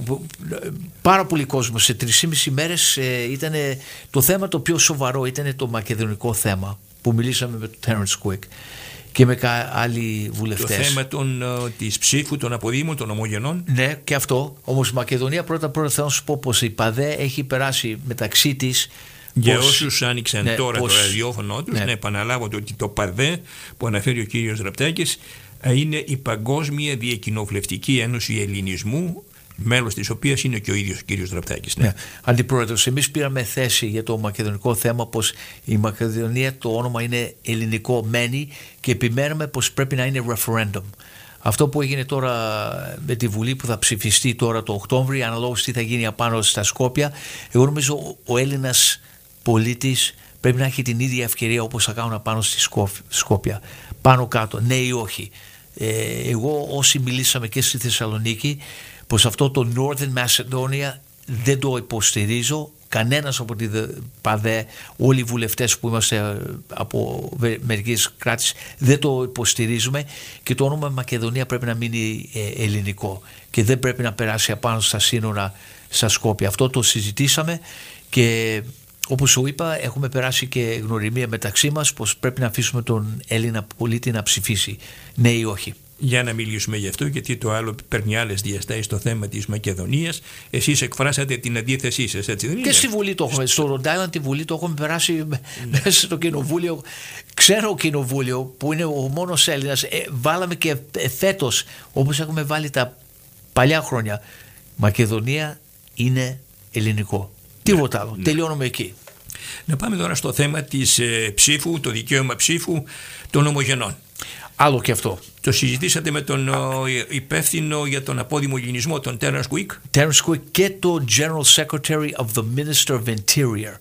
πάρα πολύ κόσμο σε τρεις και μισή μέρες. Ε, ήταν το θέμα το πιο σοβαρό, ήταν το μακεδονικό θέμα που μιλήσαμε με τον Terence Quick και με άλλοι βουλευτές. Το θέμα των, της ψήφου, των αποδήμων, των ομογενών. Ναι, και αυτό. Όμως η Μακεδονία πρώτα πρώτα θέλω να σου πω πως η ΠΑΔΕ έχει περάσει μεταξύ της. Για πως, όσους άνοιξαν ναι, τώρα πως, το ραδιόφωνο τους, ναι. να επαναλάβω ότι το ΠΑΔΕ που αναφέρει ο κύριος Ραπτάκης είναι η Παγκόσμια Διακοινοβουλευτική Ένωση Ελληνισμού, μέλος της οποίας είναι και ο ίδιος ο κύριος Ραπτάκης. Ναι. Ναι. Αντιπρόεδρος, εμείς πήραμε θέση για το μακεδονικό θέμα πως η Μακεδονία το όνομα είναι ελληνικό μένει και επιμένουμε πως πρέπει να είναι referendum. Αυτό που έγινε τώρα με τη Βουλή που θα ψηφιστεί τώρα το Οκτώβριο, αναλόγως τι θα γίνει απάνω στα Σκόπια, εγώ νομίζω ο Έλληνας πολίτης πρέπει να έχει την ίδια ευκαιρία όπως θα κάνουν απάνω στη Σκόπια. Πάνω κάτω, ναι ή όχι. Ε, εγώ όσοι μιλήσαμε και στη Θεσσαλονίκη πως αυτό το Northern Macedonia δεν το υποστηρίζω. Κανένας από τη ΠΑΔΕ, όλοι οι βουλευτές που είμαστε από μερικές κράτης δεν το υποστηρίζουμε και το όνομα Μακεδονία πρέπει να μείνει ε, ελληνικό και δεν πρέπει να περάσει απάνω στα σύνορα στα Σκόπια. Αυτό το συζητήσαμε και όπως σου είπα έχουμε περάσει και γνωριμία μεταξύ μας πως πρέπει να αφήσουμε τον Έλληνα πολίτη να ψηφίσει ναι ή όχι. Για να μιλήσουμε γι' αυτό, γιατί το άλλο παίρνει άλλες διαστάσεις στο θέμα της Μακεδονίας. Εσείς εκφράσατε την αντίθεσή σας, έτσι δεν είναι? Και στη Βουλή το έχουμε. Στο Rhode Island τη Βουλή το έχουμε περάσει μέσα στο κοινοβούλιο. Ξένο κοινοβούλιο που είναι ο μόνος Έλληνας. Ε, βάλαμε και φέτος, όπως έχουμε βάλει τα παλιά χρόνια, Μακεδονία είναι ελληνικό. Τίποτα άλλο. Ναι. Τελειώνουμε εκεί. Να πάμε τώρα στο θέμα της ε, ψήφου, το δικαίωμα ψήφου των ομογενών. Άλλο και αυτό. Το συζητήσατε με τον ο, υπεύθυνο για τον απόδημο ελληνισμό, τον Terence Quick. Terence Quick και το General Secretary of the Minister of Interior.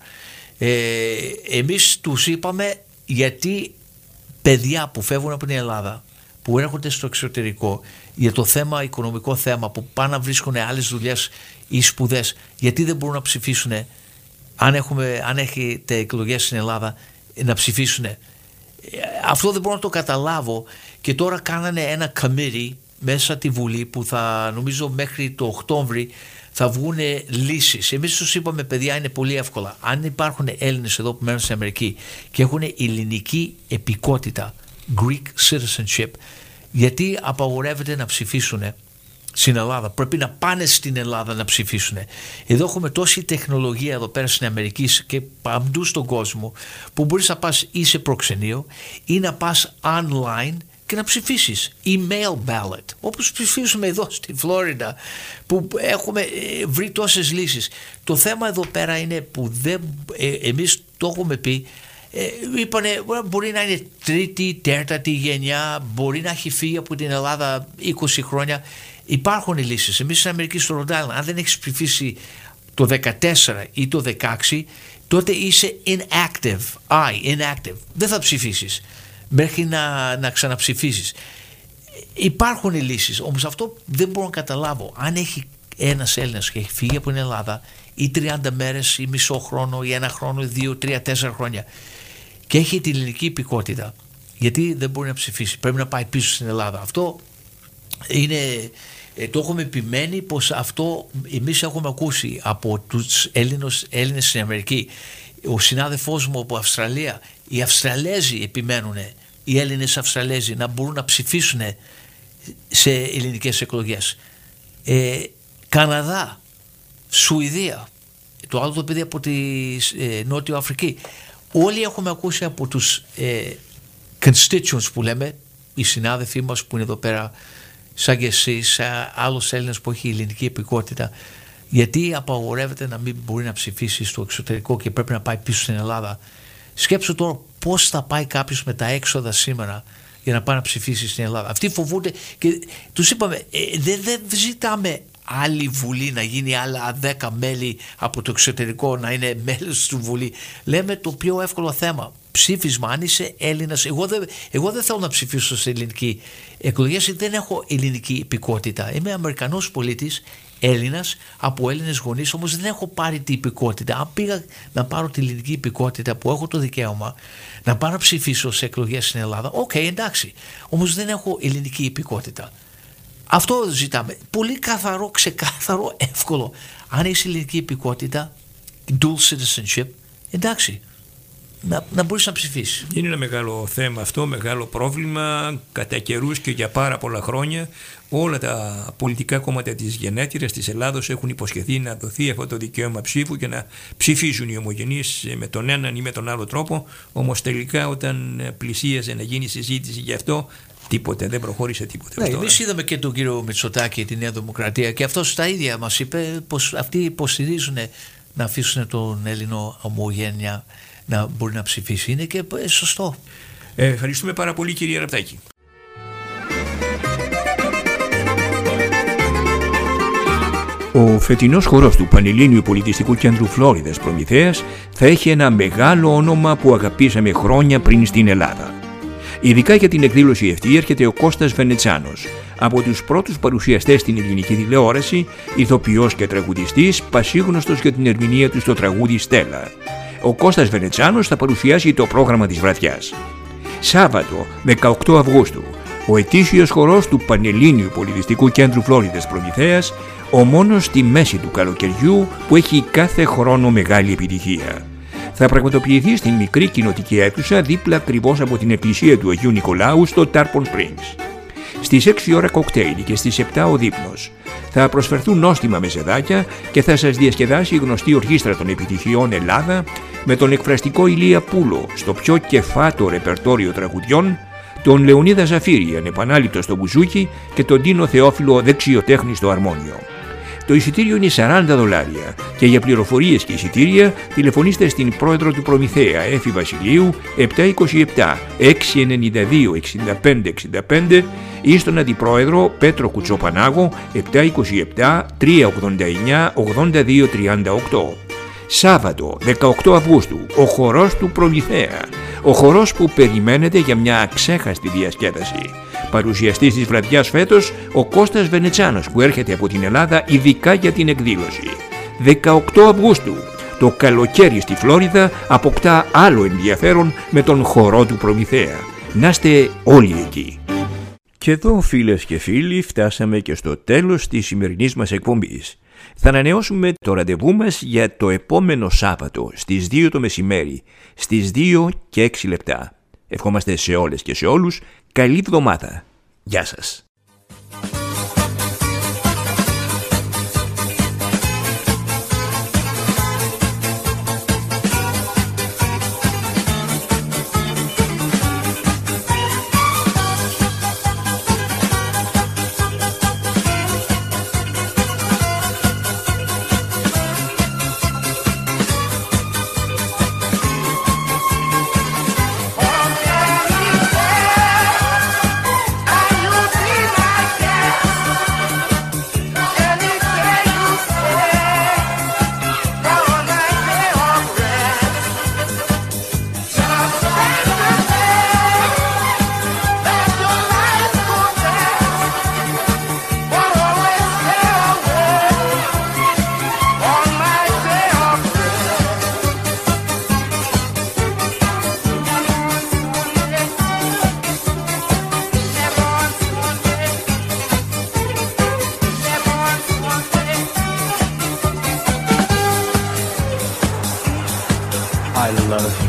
Ε, εμείς τους είπαμε γιατί παιδιά που φεύγουν από την Ελλάδα, που έρχονται στο εξωτερικό για το θέμα, οικονομικό θέμα, που πάνε να βρίσκουν άλλες δουλειές ή σπουδές, γιατί δεν μπορούν να ψηφίσουν αν, έχουμε, αν έχετε εκλογές στην Ελλάδα να ψηφίσουν? Αυτό δεν μπορώ να το καταλάβω και τώρα κάνανε ένα committee μέσα τη Βουλή που θα νομίζω μέχρι το Οκτώβρη θα βγουν λύσεις. Εμείς τους είπαμε παιδιά είναι πολύ εύκολα. Αν υπάρχουν Έλληνες εδώ που μένουν στην Αμερική και έχουν ελληνική επικότητα, Greek citizenship, γιατί απαγορεύεται να ψηφίσουν στην Ελλάδα? Πρέπει να πάνε στην Ελλάδα να ψηφίσουν. Εδώ έχουμε τόση τεχνολογία εδώ πέρα στην Αμερική και παντού στον κόσμο που μπορείς να πας ή σε προξενείο ή να πας online και να ψηφίσεις email ballot, όπως ψηφίσουμε εδώ στη Φλόριντα που έχουμε βρει τόσες λύσεις. Το θέμα εδώ πέρα είναι που δεν, ε, εμείς το έχουμε πει, ε, είπανε μπορεί να είναι τρίτη, τέταρτη γενιά, μπορεί να έχει φύγει από την Ελλάδα είκοσι χρόνια. Υπάρχουν οι λύσεις. Εμείς στην Αμερική, στο Rhode Island, αν δεν έχεις ψηφίσει το δεκατέσσερα ή το δεκαέξι, τότε είσαι inactive. I, inactive. Δεν θα ψηφίσεις μέχρι να, να ξαναψηφίσεις. Υπάρχουν οι λύσεις. Όμως αυτό δεν μπορώ να καταλάβω. Αν έχει ένας Έλληνας και έχει φύγει από την Ελλάδα ή τριάντα μέρες ή μισό χρόνο ή ένα χρόνο ή δύο, τρία, τέσσερα χρόνια και έχει την ελληνική υπηκότητα, γιατί δεν μπορεί να ψηφίσει? Πρέπει να πάει πίσω στην Ελλάδα. Αυτό είναι, ε, το έχουμε επιμένει πως αυτό εμείς έχουμε ακούσει από τους Έλληνες, Έλληνες στην Αμερική. Ο συνάδελφός μου από Αυστραλία, οι Αυστραλέζοι επιμένουν, οι Έλληνες Αυστραλέζοι, να μπορούν να ψηφίσουν σε ελληνικές εκλογές. Ε, Καναδά, Σουηδία, το άλλο το παιδί από τη ε, Νότιο Αφρική. Όλοι έχουμε ακούσει από τους ε, constituents που λέμε, οι συνάδελφοί μας που είναι εδώ πέρα σαν και εσείς, άλλος Έλληνας που έχει ελληνική επικότητα, γιατί απαγορεύεται να μην μπορεί να ψηφίσει στο εξωτερικό και πρέπει να πάει πίσω στην Ελλάδα? Σκέψου τώρα πώς θα πάει κάποιος με τα έξοδα σήμερα για να πάει να ψηφίσει στην Ελλάδα. Αυτοί φοβούνται και τους είπαμε ε, δεν δε ζητάμε άλλη Βουλή, να γίνει άλλα δέκα μέλη από το εξωτερικό να είναι μέλος του Βουλή. Λέμε το πιο εύκολο θέμα. ψήφισμα αν είσαι Έλληνας. Εγώ δεν, εγώ δεν θέλω να ψηφίσω σε ελληνική εκλογές, δεν έχω ελληνική υπηκότητα. Είμαι Αμερικανός πολίτης, Έλληνας, από Έλληνες γονείς, όμως δεν έχω πάρει την υπηκότητα. Αν πήγα να πάρω την ελληνική υπηκότητα που έχω το δικαίωμα να πάω να ψηφίσω σε εκλογές στην Ελλάδα, οκ, okay, εντάξει, όμως δεν έχω ελληνική υπηκότητα. Αυτό ζητάμε. Πολύ καθαρό, ξεκάθαρο, εύκολο. Αν έχει ελληνική υπηκότητα, dual citizenship, εντάξει, να, να μπορείς να ψηφίσεις. Είναι ένα μεγάλο θέμα αυτό, μεγάλο πρόβλημα. Κατά καιρούς και για πάρα πολλά χρόνια όλα τα πολιτικά κόμματα της γενέτειρας της Ελλάδος έχουν υποσχεθεί να δοθεί αυτό το δικαίωμα ψήφου και να ψηφίζουν οι ομογενείς με τον έναν ή με τον άλλο τρόπο. Όμως τελικά όταν πλησίαζε να γίνει συζήτηση γι' αυτό, τίποτε, δεν προχώρησε τίποτε. Ναι, εμείς είδαμε και τον κύριο Μητσοτάκη, τη Νέα Δημοκρατία, και αυτός τα ίδια μας είπε, πως αυτοί υποστηρίζουν να αφήσουν τον Έλληνο ομογένεια να μπορεί να ψηφίσει. Είναι και σωστό. Ε, ευχαριστούμε πάρα πολύ, κύριε Ραπτάκη. Ο φετινός χορός του Πανελλήνιου Πολιτιστικού Κέντρου Φλόριδας Προμηθέας θα έχει ένα μεγάλο όνομα που αγαπήσαμε χρόνια πριν στην Ελλάδα. Ειδικά για την εκδήλωση αυτή έρχεται ο Κώστας Βενετσάνος, από τους πρώτους παρουσιαστές στην ελληνική τηλεόραση, ηθοποιός και τραγουδιστής, πασίγνωστος για την ερμηνεία του στο τραγούδι Στέλλα. Ο Κώστας Βενετσάνος θα παρουσιάσει το πρόγραμμα της βραδιάς. Σάββατο, δεκαοκτώ Αυγούστου, ο ετήσιος χορός του Πανελλήνιου Πολιτιστικού Κέντρου Φλόριδας Προμηθέας, ο μόνος στη μέση του καλοκαιριού που έχει κάθε χρόνο μεγάλη επιτυχία. Θα πραγματοποιηθεί στην μικρή κοινοτική αίθουσα δίπλα ακριβώς από την εκκλησία του Αγίου Νικολάου στο Tarpon Springs. Στις έξι ώρα κοκτέιλ και στις επτά ο δείπνος. Θα προσφερθούν νόστιμα μεζεδάκια και θα σας διασκεδάσει η γνωστή ορχήστρα των επιτυχιών Ελλάδα με τον εκφραστικό Ηλία Πούλο στο πιο κεφάτο ρεπερτόριο τραγουδιών, τον Λεωνίδα Ζαφύρη ανεπανάληπτο στο μπουζούκι και τον Τίνο Θεόφιλο δεξιοτέχνη στο αρμόνιο. Το εισιτήριο είναι σαράντα δολάρια και για πληροφορίες και εισιτήρια τηλεφωνήστε στην πρόεδρο του Προμηθέα Έφη Βασιλείου επτά είκοσι επτά έξι ενενήντα δύο εξήντα πέντε εξήντα πέντε ή στον αντιπρόεδρο Πέτρο Κουτσοπανάγο επτά είκοσι επτά τρία ογδόντα εννιά ογδόντα δύο τριάντα οκτώ. Σάββατο δεκαοκτώ Αυγούστου, ο χορός του Προμηθέα. Ο χορός που περιμένετε για μια αξέχαστη διασκέδαση. Παρουσιαστής της βραδιάς φέτος, ο Κώστας Βενετσάνος που έρχεται από την Ελλάδα ειδικά για την εκδήλωση. δεκαοκτώ Αυγούστου, το καλοκαίρι στη Φλόριδα αποκτά άλλο ενδιαφέρον με τον χορό του Προμηθέα. Να είστε όλοι εκεί. Και εδώ, φίλες και φίλοι, φτάσαμε και στο τέλος της σημερινής μας εκπομπής. Θα ανανεώσουμε το ραντεβού μας για το επόμενο Σάββατο στις δύο το μεσημέρι, στις δύο και έξι λεπτά. Ευχόμαστε σε όλες και σε όλους καλή εβδομάδα. Γεια σας. I love you.